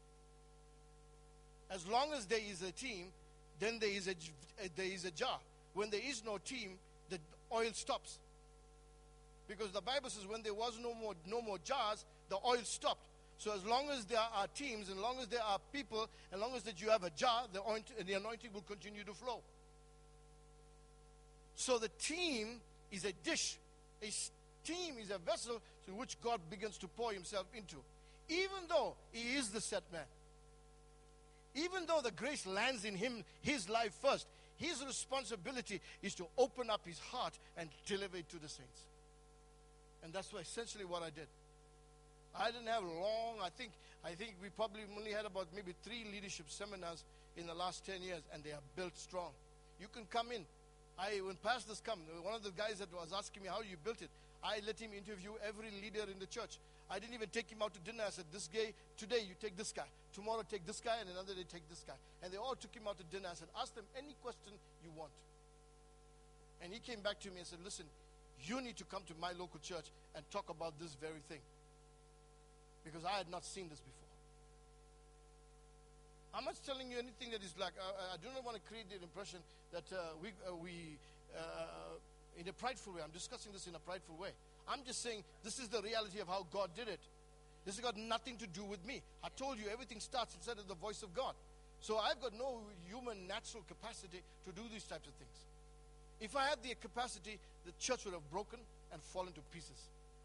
As long as there is a team, then there is a, there is a jar. When there is no team, the oil stops. Because the Bible says when there was no more no more jars, the oil stopped. So as long as there are teams, as long as there are people, as long as that you have a jar, the anointing, the anointing will continue to flow. So the team is a dish. A team is a vessel through which God begins to pour himself into. Even though he is the set man. Even though the grace lands in him, his life first, his responsibility is to open up his heart and deliver it to the saints. And that's what, essentially what I did. I didn't have long, I think I think we probably only had about maybe three leadership seminars in the last ten years, and they are built strong. You can come in. I When pastors come, one of the guys that was asking me how you built it, I let him interview every leader in the church. I didn't even take him out to dinner. I said, this guy, today you take this guy. Tomorrow take this guy, and another day take this guy. And they all took him out to dinner. I said, ask them any question you want. And he came back to me and said, listen, you need to come to my local church and talk about this very thing. Because I had not seen this before. I'm not telling you anything that is like, uh, I do not want to create the impression that uh, we, uh, we uh, in a prideful way, I'm discussing this in a prideful way. I'm just saying this is the reality of how God did it. This has got nothing to do with me. I told you everything starts inside of the voice of God. So I've got no human natural capacity to do these types of things. If I had the capacity, the church would have broken and fallen to pieces.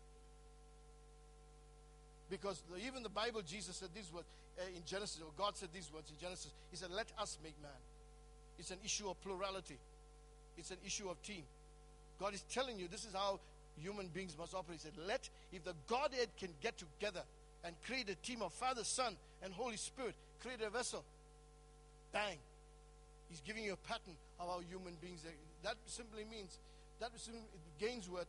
Because the, even the Bible, Jesus said these words uh, in Genesis, or God said these words in Genesis. He said, let us make man. It's an issue of plurality. It's an issue of team. God is telling you this is how human beings must operate. He said, let, if the Godhead can get together and create a team of Father, Son, and Holy Spirit, create a vessel, bang. He's giving you a pattern of how human beings are. That simply means, that simply, Gainsworth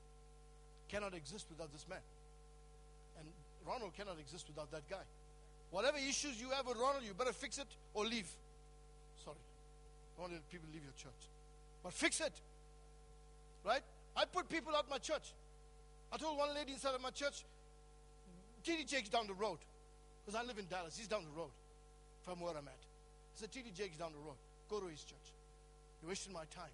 cannot exist without this man. And Ronald cannot exist without that guy. Whatever issues you have with Ronald, you better fix it or leave. Sorry. I don't want people leave your church. But fix it. Right? I put people out my church. I told one lady inside of my church, T D Jake's down the road. Because I live in Dallas. He's down the road from where I'm at. I said, T D Jake's down the road. Go to his church. You're wasting my time.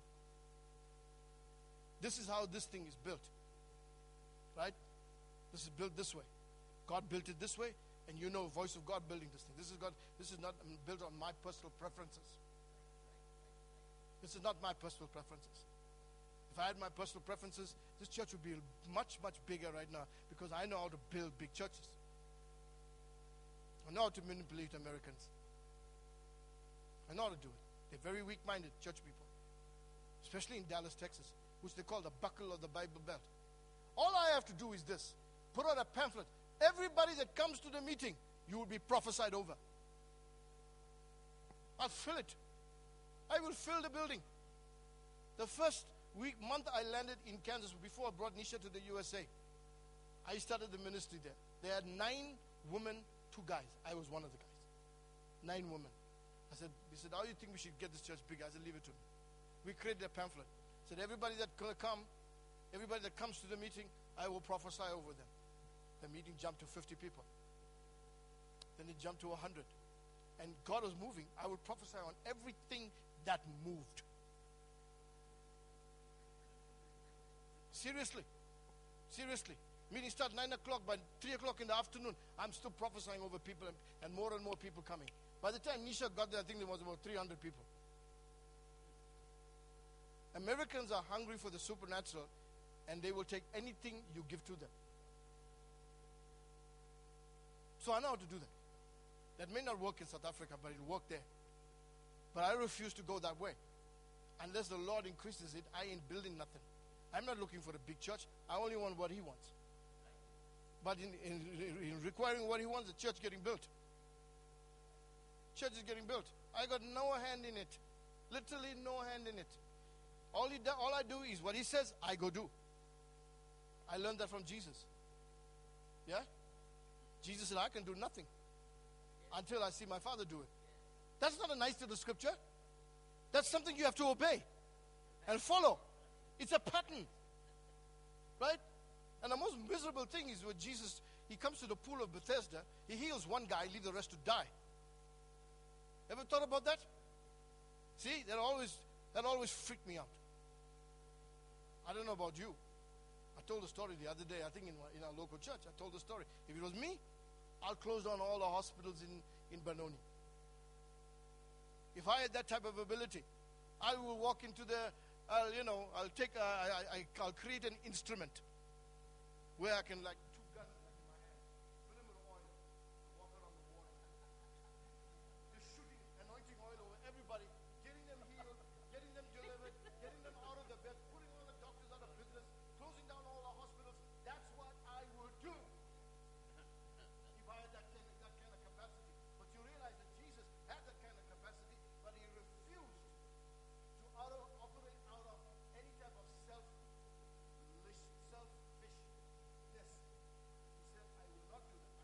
This is how this thing is built. Right? This is built this way. God built it this way, and you know voice of God building this thing. This is God, this is not built on my personal preferences. This is not my personal preferences. If I had my personal preferences, this church would be much, much bigger right now because I know how to build big churches. I know how to manipulate Americans. I know how to do it. They're very weak-minded church people, especially in Dallas, Texas, which they call the buckle of the Bible Belt. All I have to do is this. Put out a pamphlet. Everybody that comes to the meeting, you will be prophesied over. I'll fill it. I will fill the building. The first week, month I landed in Kansas, before I brought Nisha to the U S A, I started the ministry there. They had nine women, two guys. I was one of the guys. Nine women. I said, he said, how do you think we should get this church bigger? I said, leave it to me. We created a pamphlet. Said, everybody that come, everybody that comes to the meeting, I will prophesy over them. The meeting jumped to fifty people. Then it jumped to one hundred. And God was moving. I would prophesy on everything that moved. Seriously. Seriously. Meeting started nine o'clock. By three o'clock in the afternoon, I'm still prophesying over people, and, and more and more people coming. By the time Nisha got there, I think there was about three hundred people. Americans are hungry for the supernatural, and they will take anything you give to them. So I know how to do that. That may not work in South Africa, but it'll work there. But I refuse to go that way. Unless the Lord increases it, I ain't building nothing. I'm not looking for a big church. I only want what He wants. But in, in, in requiring what He wants, the church getting built. Church is getting built. I got no hand in it. Literally no hand in it. All, he do, all I do is what He says, I go do. I learned that from Jesus. Yeah? Jesus said, I can do nothing until I see my Father do it. That's not a nice little scripture. That's something you have to obey and follow. It's a pattern. Right? And the most miserable thing is when Jesus, He comes to the pool of Bethesda, He heals one guy, leave the rest to die. Ever thought about that? See, that always that always freaked me out. I don't know about you. I told the story the other day, I think in, my, in our local church, I told the story. If it was me, I'll close down all the hospitals in, in Benoni. If I had that type of ability, I will walk into the, I'll, you know, I'll take, a, I, I, I'll create an instrument where I can like two guns like in my hand, fill them with oil, and walk around the water. Just shooting anointing oil over everybody, getting them healed, getting them delivered, getting them out of the bed, putting all the doctors out of business, closing down all the hospitals. That's what I would do if I had that kind of, that kind of capacity. But you realize that Jesus had that kind of capacity, but He refused to out of, operate out of any type of selfish, selfishness. He said, I will not do that.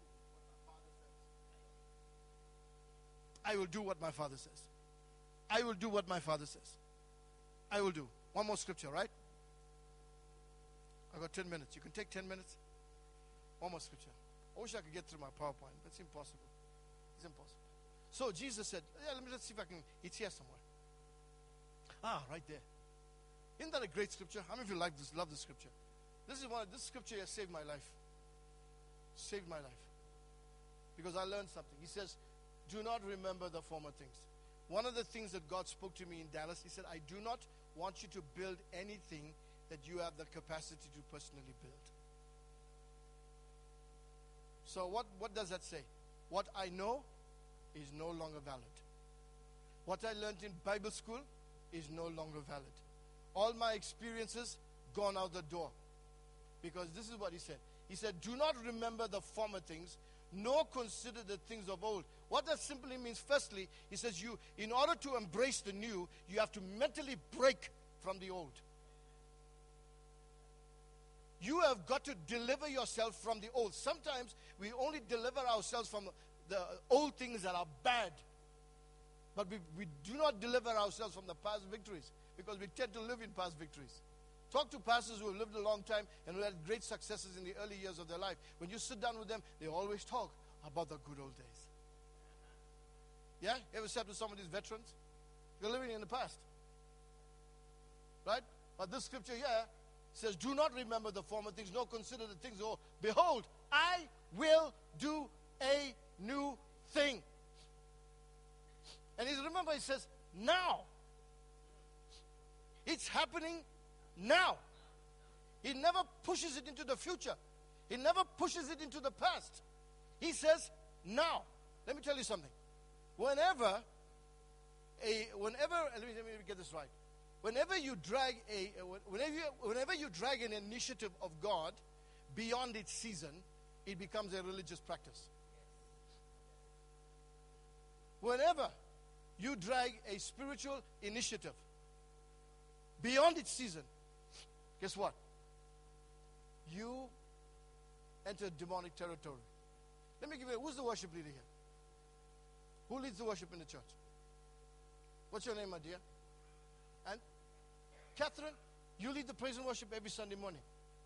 I will do what my Father says. I will do what my Father says. I will do what my Father says. I will do. One more scripture, right? I got ten minutes. You can take ten minutes. One more scripture. I wish I could get through my PowerPoint, but it's impossible. It's impossible. So Jesus said, yeah, let me just see if I can, it's here somewhere. Ah, right there. Isn't that a great scripture? How many of you like this, love this scripture? This is one, this scripture has saved my life. Saved my life. Because I learned something. He says, do not remember the former things. One of the things that God spoke to me in Dallas, He said, I do not want you to build anything that you have the capacity to personally build. So what, what does that say? What I know is no longer valid. What I learned in Bible school is no longer valid. All my experiences gone out the door. Because this is what He said. He said, do not remember the former things, nor consider the things of old. What that simply means, firstly, He says, you, in order to embrace the new, you have to mentally break from the old. You have got to deliver yourself from the old. Sometimes we only deliver ourselves from the old things that are bad. But we, we do not deliver ourselves from the past victories because we tend to live in past victories. Talk to pastors who have lived a long time and who had great successes in the early years of their life. When you sit down with them, they always talk about the good old days. Yeah? You ever sat with some of these veterans? They're living in the past. Right? But this scripture here says, do not remember the former things, nor consider the things of old. Behold, I will do a new thing. And he's, remember, he says, now. It's happening now. He never pushes it into the future. He never pushes it into the past. He says, now. Let me tell you something. Whenever, a, whenever, let me, let me get this right. Whenever you drag a, whenever you, whenever you drag an initiative of God beyond its season, it becomes a religious practice. Whenever you drag a spiritual initiative beyond its season, guess what? You enter demonic territory. Let me give you, who's the worship leader here? Who leads the worship in the church? What's your name, my dear? And Catherine, you lead the praise and worship every Sunday morning.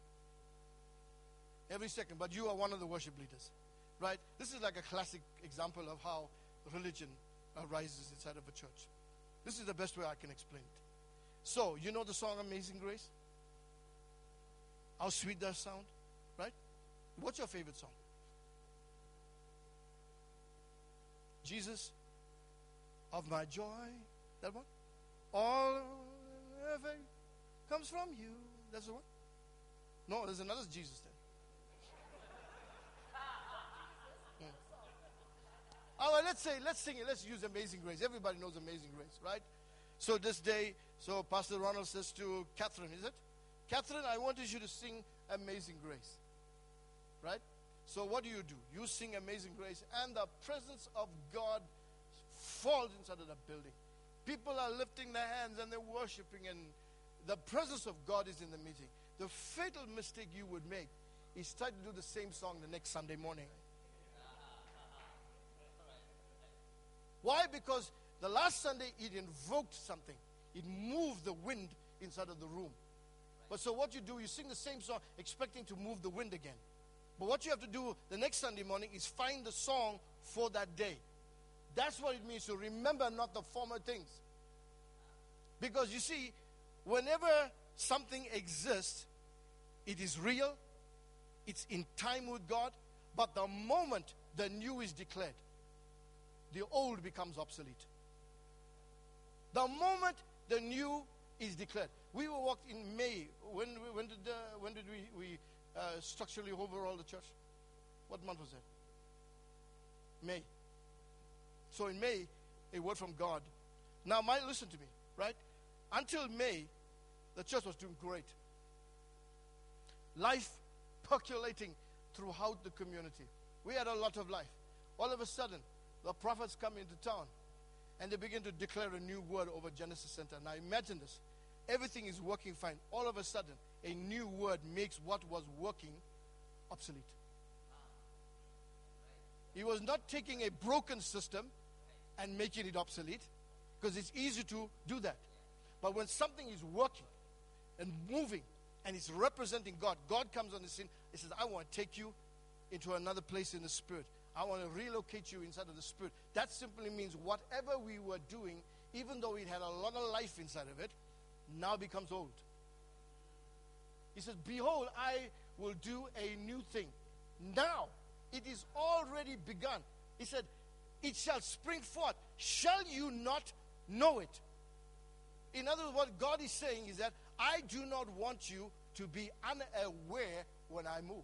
Every second, but you are one of the worship leaders. Right? This is like a classic example of how religion arises inside of a church. This is the best way I can explain it. So, you know the song Amazing Grace? How sweet does sound? Right? What's your favorite song? Jesus of my joy. That one? All ever comes from you. That's the one? No, there's another Jesus there. Hmm. All right, let's say, let's sing it. Let's use Amazing Grace. Everybody knows Amazing Grace, right? So this day, so Pastor Ronald says to Catherine, is it? Catherine, I wanted you to sing Amazing Grace. Right? So what do you do? You sing Amazing Grace, and the presence of God falls inside of the building. People are lifting their hands and they're worshiping, and the presence of God is in the meeting. The fatal mistake you would make is try to do the same song the next Sunday morning. Why? Because the last Sunday it invoked something. It moved the wind inside of the room. But so what you do, you sing the same song expecting to move the wind again. But what you have to do the next Sunday morning is find the song for that day. That's what it means to remember not the former things. Because you see, whenever something exists, it is real, it's in time with God, but the moment the new is declared, the old becomes obsolete. The moment the new is declared. We were walked in May. When, when did, uh, when did we, we uh, structurally overhaul the church? What month was that? May. So in May, a word from God. Now, my, listen to me, right? Until May, the church was doing great. Life percolating throughout the community. We had a lot of life. All of a sudden, the prophets come into town and they begin to declare a new word over Genesis Center. Now imagine this. Everything is working fine. All of a sudden, a new word makes what was working obsolete. He was not taking a broken system and making it obsolete, because it's easy to do that. But when something is working and moving and it's representing God, God comes on the scene. He says, I want to take you into another place in the Spirit. I want to relocate you inside of the Spirit. That simply means whatever we were doing, even though it had a lot of life inside of it, now becomes old. He says, behold, I will do a new thing. Now, it is already begun. He said, it shall spring forth. Shall you not know it? In other words, what God is saying is that I do not want you to be unaware when I move.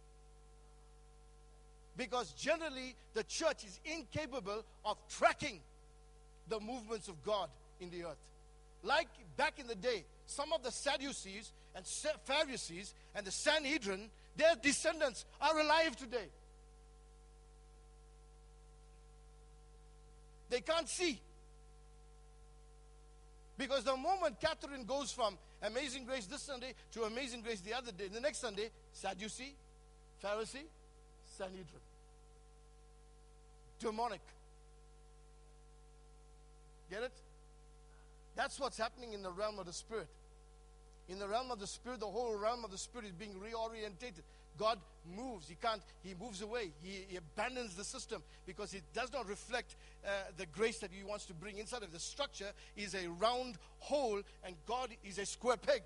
Because generally, the church is incapable of tracking the movements of God in the earth. Like back in the day, some of the Sadducees and Pharisees and the Sanhedrin, their descendants are alive today. They can't see. Because the moment Catherine goes from Amazing Grace this Sunday to Amazing Grace the other day, the next Sunday, Sadducee, Pharisee, Sanhedrin. demonic. Get it? That's what's happening in the realm of the Spirit. In the realm of the Spirit, the whole realm of the Spirit is being reorientated. God moves. He can't, he moves away. He, he abandons the system because it does not reflect uh, the grace that he wants to bring inside of the structure. Is a round hole and God is a square peg.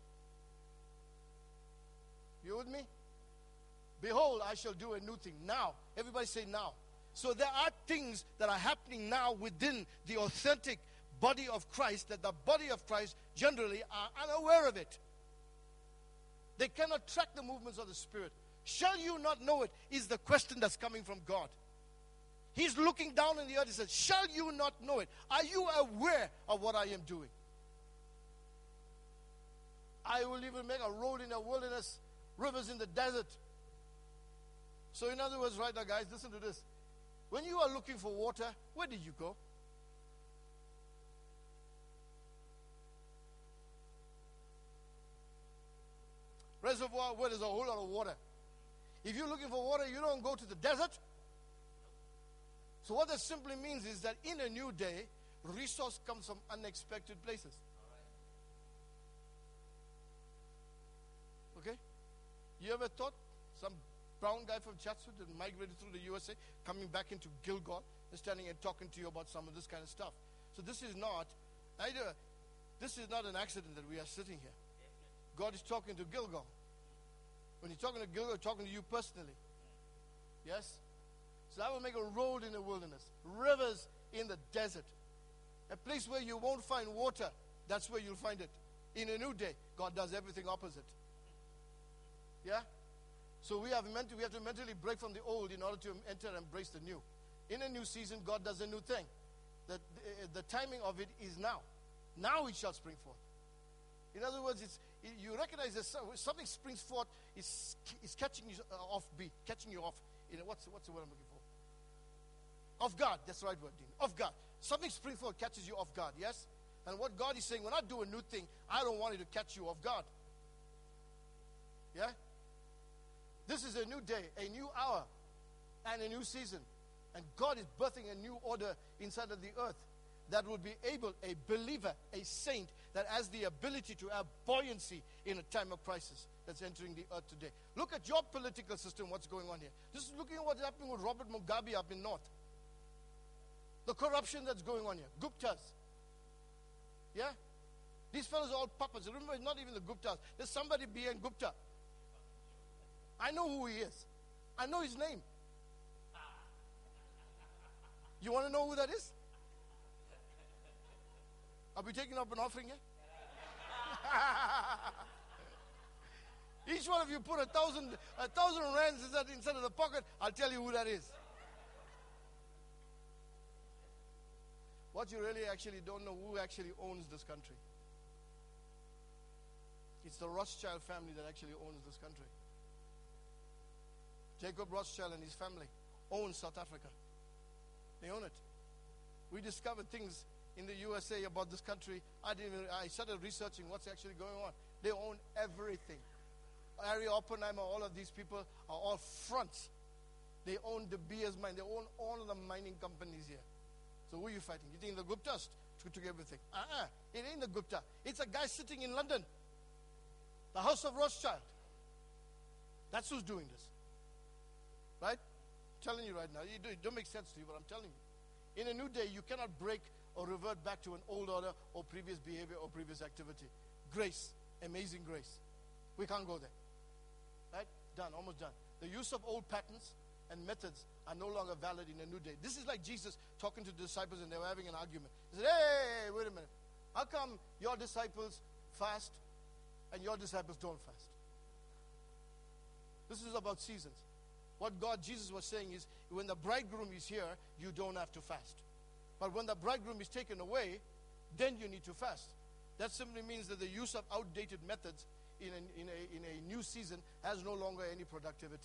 You with me? Behold, I shall do a new thing. Now. Everybody say now. So there are things that are happening now within the authentic body of Christ that the body of Christ generally are unaware of it. They cannot track the movements of the Spirit. Shall you not know it is the question that's coming from God. He's looking down in the earth. He says, shall you not know it? Are you aware of what I am doing? I will even make a road in the wilderness, rivers in the desert. So in other words, right now guys, listen to this. When you are looking for water, where did you go? Reservoir where there's a whole lot of water. If you're looking for water, you don't go to the desert. So what that simply means is that in a new day, resource comes from unexpected places. Okay? You ever thought some brown guy from Chatsworth that migrated through the U S A coming back into Gilgal and standing and talking to you about some of this kind of stuff? So this is not either. This is not an accident that we are sitting here. God is talking to Gilgal. When he's talking to Gilgal, he's talking to you personally. Yes? So I will make a road in the wilderness, rivers in the desert. A place where you won't find water, that's where you'll find it. In a new day, God does everything opposite. Yeah? So we have, meant to, we have to mentally break from the old in order to enter and embrace the new. In a new season, God does a new thing. The, the, the timing of it is now. Now it shall spring forth. In other words, it's you recognize that something springs forth is is catching you off beat, catching you off. You know, what's what's the word I'm looking for? Off guard. That's the right word, Dean. Off guard. Something springs forth catches you off guard. Yes. And what God is saying, when I do a new thing, I don't want it to catch you off guard. Yeah. This is a new day, a new hour, and a new season, and God is birthing a new order inside of the earth that will be able, a believer, a saint, that has the ability to have buoyancy in a time of crisis that's entering the earth today. Look at your political system, what's going on here. Just looking at what's happening with Robert Mugabe up in North. The corruption that's going on here. Guptas. Yeah? These fellows are all puppets. Remember, it's not even the Guptas. There's somebody behind Gupta. I know who he is. I know his name. You want to know who that is? Are we taking up an offering here? Each one of you put a thousand, a thousand rands inside, inside of the pocket. I'll tell you who that is. What you really actually don't know who actually owns this country. It's the Rothschild family that actually owns this country. Jacob Rothschild and his family own South Africa. They own it. We discovered things in the U S A about this country. I didn't even, I started researching what's actually going on. They own everything. Ari Oppenheimer, all of these people are all fronts. They own De Beers mine. They own all of the mining companies here. So who are you fighting? You think the Guptas took, took everything? Uh-uh. It ain't the Gupta. It's a guy sitting in London. The House of Rothschild. That's who's doing this. Right? I'm telling you right now. It don't make sense to you, but I'm telling you. In a new day, you cannot break or revert back to an old order or previous behavior or previous activity. Grace. Amazing grace. We can't go there. Right? Done. Almost done. The use of old patterns and methods are no longer valid in a new day. This is like Jesus talking to the disciples and they were having an argument. He said, hey, wait a minute. How come your disciples fast and your disciples don't fast? This is about seasons. What God, Jesus was saying is, when the bridegroom is here, you don't have to fast. But when the bridegroom is taken away, then you need to fast. That simply means that the use of outdated methods in a, in a, in a new season has no longer any productivity.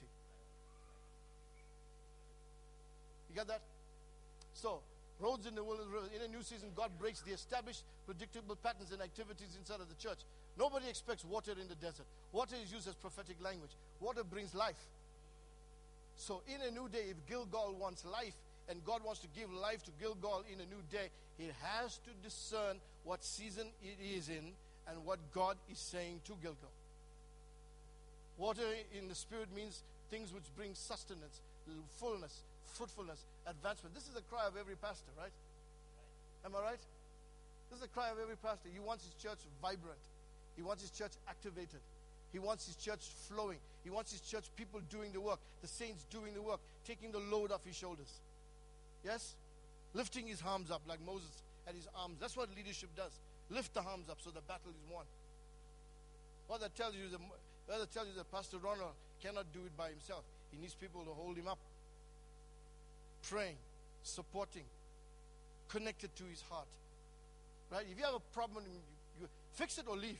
You got that? So, roads in the wilderness, in a new season, God breaks the established, predictable patterns and activities inside of the church. Nobody expects water in the desert. Water is used as prophetic language. Water brings life. So in a new day, if Gilgal wants life and God wants to give life to Gilgal in a new day, he has to discern what season it is in and what God is saying to Gilgal. Water in the Spirit means things which bring sustenance, fullness, fruitfulness, advancement. This is the cry of every pastor, right? Am I right? This is the cry of every pastor. He wants his church vibrant. He wants his church activated. He wants his church flowing. He wants his church people doing the work, the saints doing the work, taking the load off his shoulders. Yes? Lifting his arms up like Moses had his arms. That's what leadership does. Lift the arms up so the battle is won. What that tells you is, the, what that tells you is that Pastor Ronald cannot do it by himself. He needs people to hold him up. Praying, supporting, connected to his heart. Right? If you have a problem, you, you fix it or leave.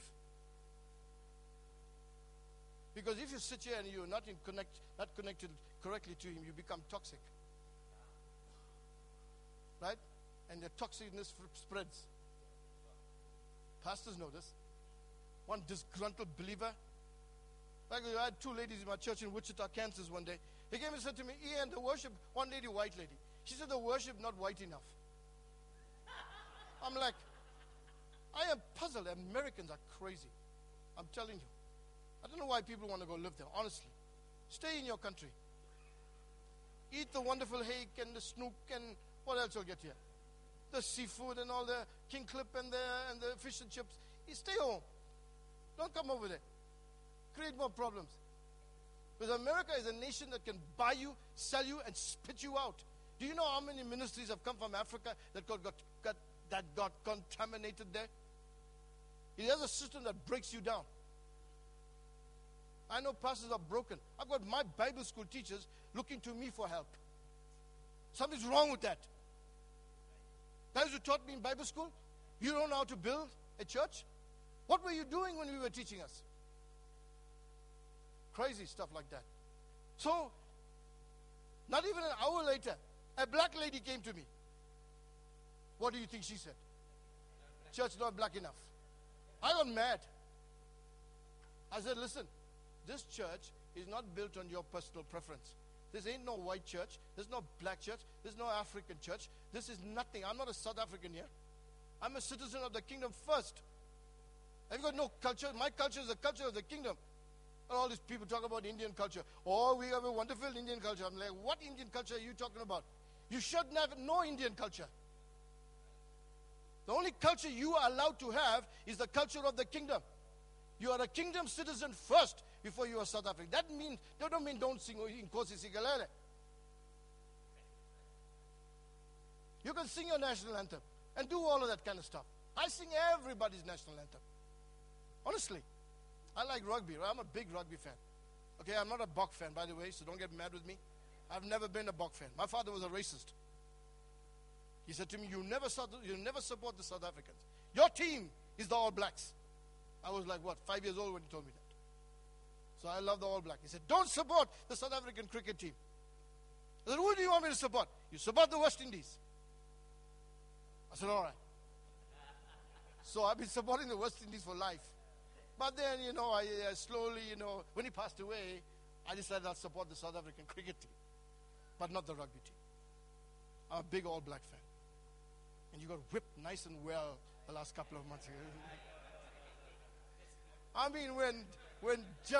Because if you sit here and you're not in connect, not connected correctly to him, you become toxic. Right? And the toxicness spreads. Pastors know this. One disgruntled believer. Like I had two ladies in my church in Wichita, Kansas one day. They came and said to me, Ian, the worship, one lady, white lady. She said, the worship not white enough. I'm like, I am puzzled. Americans are crazy. I'm telling you. I don't know why people want to go live there, honestly. Stay in your country. Eat the wonderful hake and the snook and what else you'll get here? The seafood and all the king clip and the, and the fish and chips. You stay home. Don't come over there. Create more problems. Because America is a nation that can buy you, sell you, and spit you out. Do you know how many ministries have come from Africa that got, got, got, that got contaminated there? It has a system that breaks you down. I know pastors are broken. I've got my Bible school teachers looking to me for help. Something's wrong with that. Guys who taught me in Bible school, you don't know how to build a church? What were you doing when we were teaching us? Crazy stuff like that. So, not even an hour later, a black lady came to me. What do you think she said? Church not black enough. I got mad. I said, listen, this church is not built on your personal preference. This ain't no white church. There's no black church. There's no African church. This is nothing. I'm not a South African here. I'm a citizen of the kingdom first. I've got no culture. My culture is the culture of the kingdom. And all these people talk about Indian culture. Oh, we have a wonderful Indian culture. I'm like, what Indian culture are you talking about? You should have no Indian culture. The only culture you are allowed to have is the culture of the kingdom. You are a kingdom citizen first before you are South African. That means, that don't mean don't sing Nkosi Sikelele. You can sing your national anthem and do all of that kind of stuff. I sing everybody's national anthem. Honestly, I like rugby. I'm a big rugby fan. Okay, I'm not a Bok fan, by the way, so don't get mad with me. I've never been a Bok fan. My father was a racist. He said to me, you never, you never support the South Africans. Your team is the All Blacks. I was like, what, five years old when he told me that. So I love the All Blacks. He said, don't support the South African cricket team. I said, who do you want me to support? You support the West Indies. I said, all right. So I've been supporting the West Indies for life. But then, you know, I uh, slowly, you know, when he passed away, I decided I'll support the South African cricket team, but not the rugby team. I'm a big All Black fan. And you got whipped nice and well the last couple of months. I mean, when, when Jep...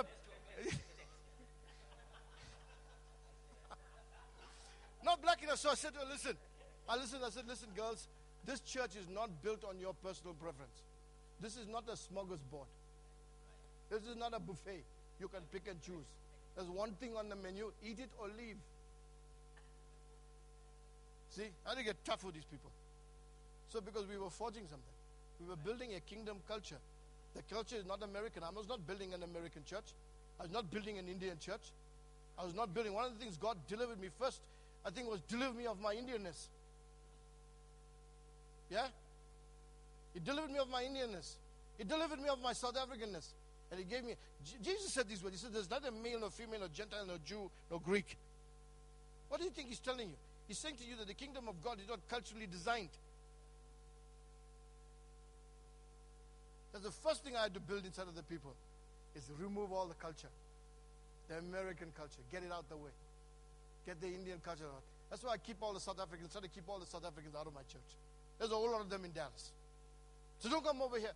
not black enough, so I said to her, listen. I listened, I said, listen, girls, this church is not built on your personal preference. This is not a smorgasbord. This is not a buffet. You can pick and choose. There's one thing on the menu, eat it or leave. See, I had to get tough with these people. So because we were forging something. We were building a kingdom culture. The culture is not American. I was not building an American church. I was not building an Indian church. I was not building. One of the things God delivered me first, I think, was deliver me of my Indianness. Yeah? He delivered me of my Indianness. He delivered me of my South Africanness. And he gave me, J- Jesus said these words. He said, there's neither male nor female, nor Gentile, nor Jew, nor Greek. What do you think he's telling you? He's saying to you that the kingdom of God is not culturally designed. That's the first thing I had to build inside of the people, is to remove all the culture. The American culture. Get it out the way. Get the Indian culture out. That's why I keep all the South Africans, try to keep all the South Africans out of my church. There's a whole lot of them in Dallas. So don't come over here.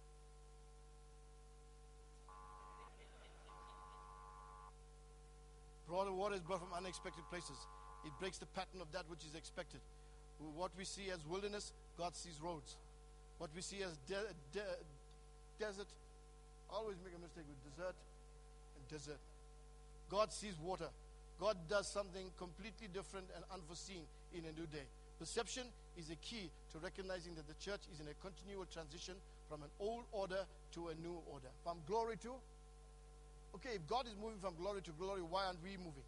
Broader water is brought from unexpected places. It breaks the pattern of that which is expected. What we see as wilderness, God sees roads. What we see as de- de- desert, I always make a mistake with desert and desert. God sees water. God does something completely different and unforeseen in a new day. Perception is a key to recognizing that the church is in a continual transition from an old order to a new order. From glory to, okay, if God is moving from glory to glory, why aren't we moving?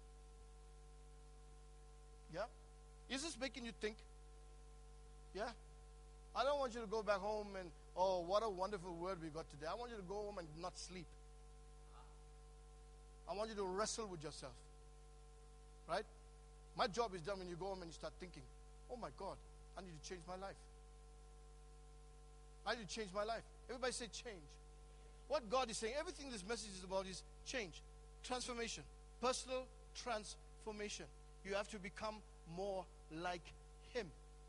Yeah? Is this making you think? Yeah? I don't want you to go back home and, oh, what a wonderful word we got today. I want you to go home and not sleep. I want you to wrestle with yourself. Right? My job is done when you go home and you start thinking, oh my God, I need to change my life. I need to change my life. Everybody say change. What God is saying, everything this message is about is change, transformation, personal transformation. You have to become more like Him.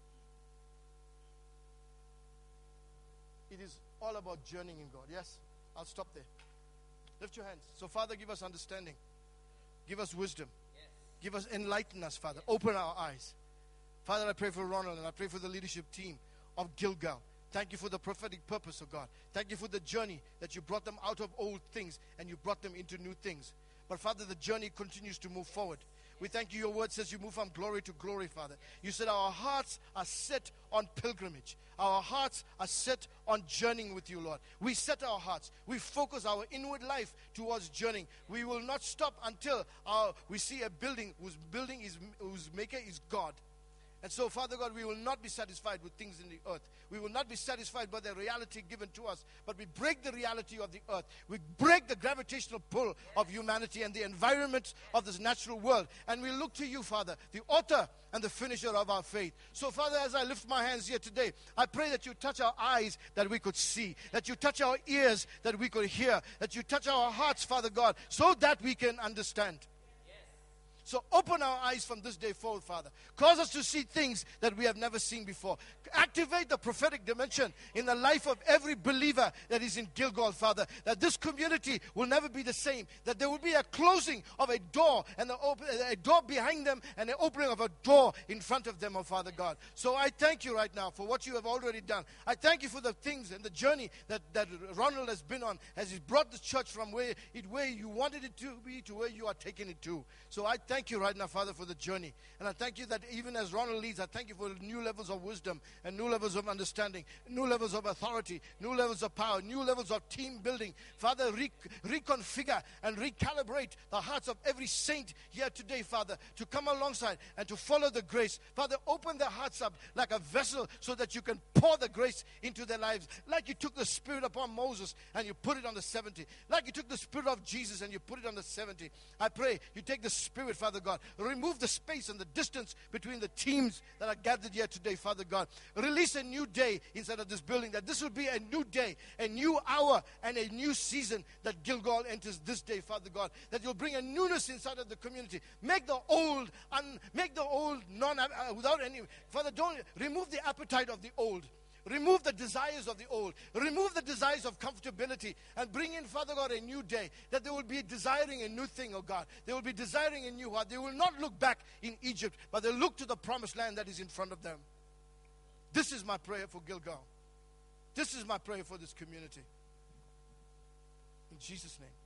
It is all about journeying in God. Yes? I'll stop there. Lift your hands. So, Father, give us understanding. Give us wisdom. Yes. Give us, enlighten us, Father. Open our eyes. Father, I pray for Ronald and I pray for the leadership team of Gilgal. Thank you for the prophetic purpose of God. Thank you for the journey that you brought them out of old things and you brought them into new things. But, Father, the journey continues to move forward. We thank you. Your word says you move from glory to glory, Father. You said our hearts are set on pilgrimage. Our hearts are set on journeying with you, Lord. We set our hearts. We focus our inward life towards journeying. We will not stop until our, we see a building whose building is, whose maker is God. And so, Father God, we will not be satisfied with things in the earth. We will not be satisfied by the reality given to us, but we break the reality of the earth. We break the gravitational pull of humanity and the environment of this natural world. And we look to you, Father, the author and the finisher of our faith. So, Father, as I lift my hands here today, I pray that you touch our eyes that we could see, that you touch our ears that we could hear, that you touch our hearts, Father God, so that we can understand. So open our eyes from this day forward, Father. Cause us to see things that we have never seen before. Activate the prophetic dimension in the life of every believer that is in Gilgal, Father. That this community will never be the same. That there will be a closing of a door and the open, a door behind them and the opening of a door in front of them, oh Father God. So I thank you right now for what you have already done. I thank you for the things and the journey that, that Ronald has been on as he's brought the church from where, it, where you wanted it to be to where you are taking it to. So I thank Thank you right now, Father, for the journey. And I thank you that even as Ronald leads, I thank you for new levels of wisdom and new levels of understanding, new levels of authority, new levels of power, new levels of team building. Father, re- reconfigure and recalibrate the hearts of every saint here today, Father, to come alongside and to follow the grace. Father, open their hearts up like a vessel so that you can pour the grace into their lives. Like you took the Spirit upon Moses and you put it on the seventy. Like you took the Spirit of Jesus and you put it on the seventy. I pray you take the Spirit, Father, Father God. Remove the space and the distance between the teams that are gathered here today, Father God. Release a new day inside of this building, that this will be a new day, a new hour, and a new season that Gilgal enters this day, Father God. That you'll bring a newness inside of the community. Make the old, un, make the old non, uh, without any, Father, don't, remove the appetite of the old. Remove the desires of the old. Remove the desires of comfortability and bring in, Father God, a new day. That they will be desiring a new thing, oh God. They will be desiring a new heart. They will not look back in Egypt, but they'll look to the promised land that is in front of them. This is my prayer for Gilgal. This is my prayer for this community. In Jesus' name.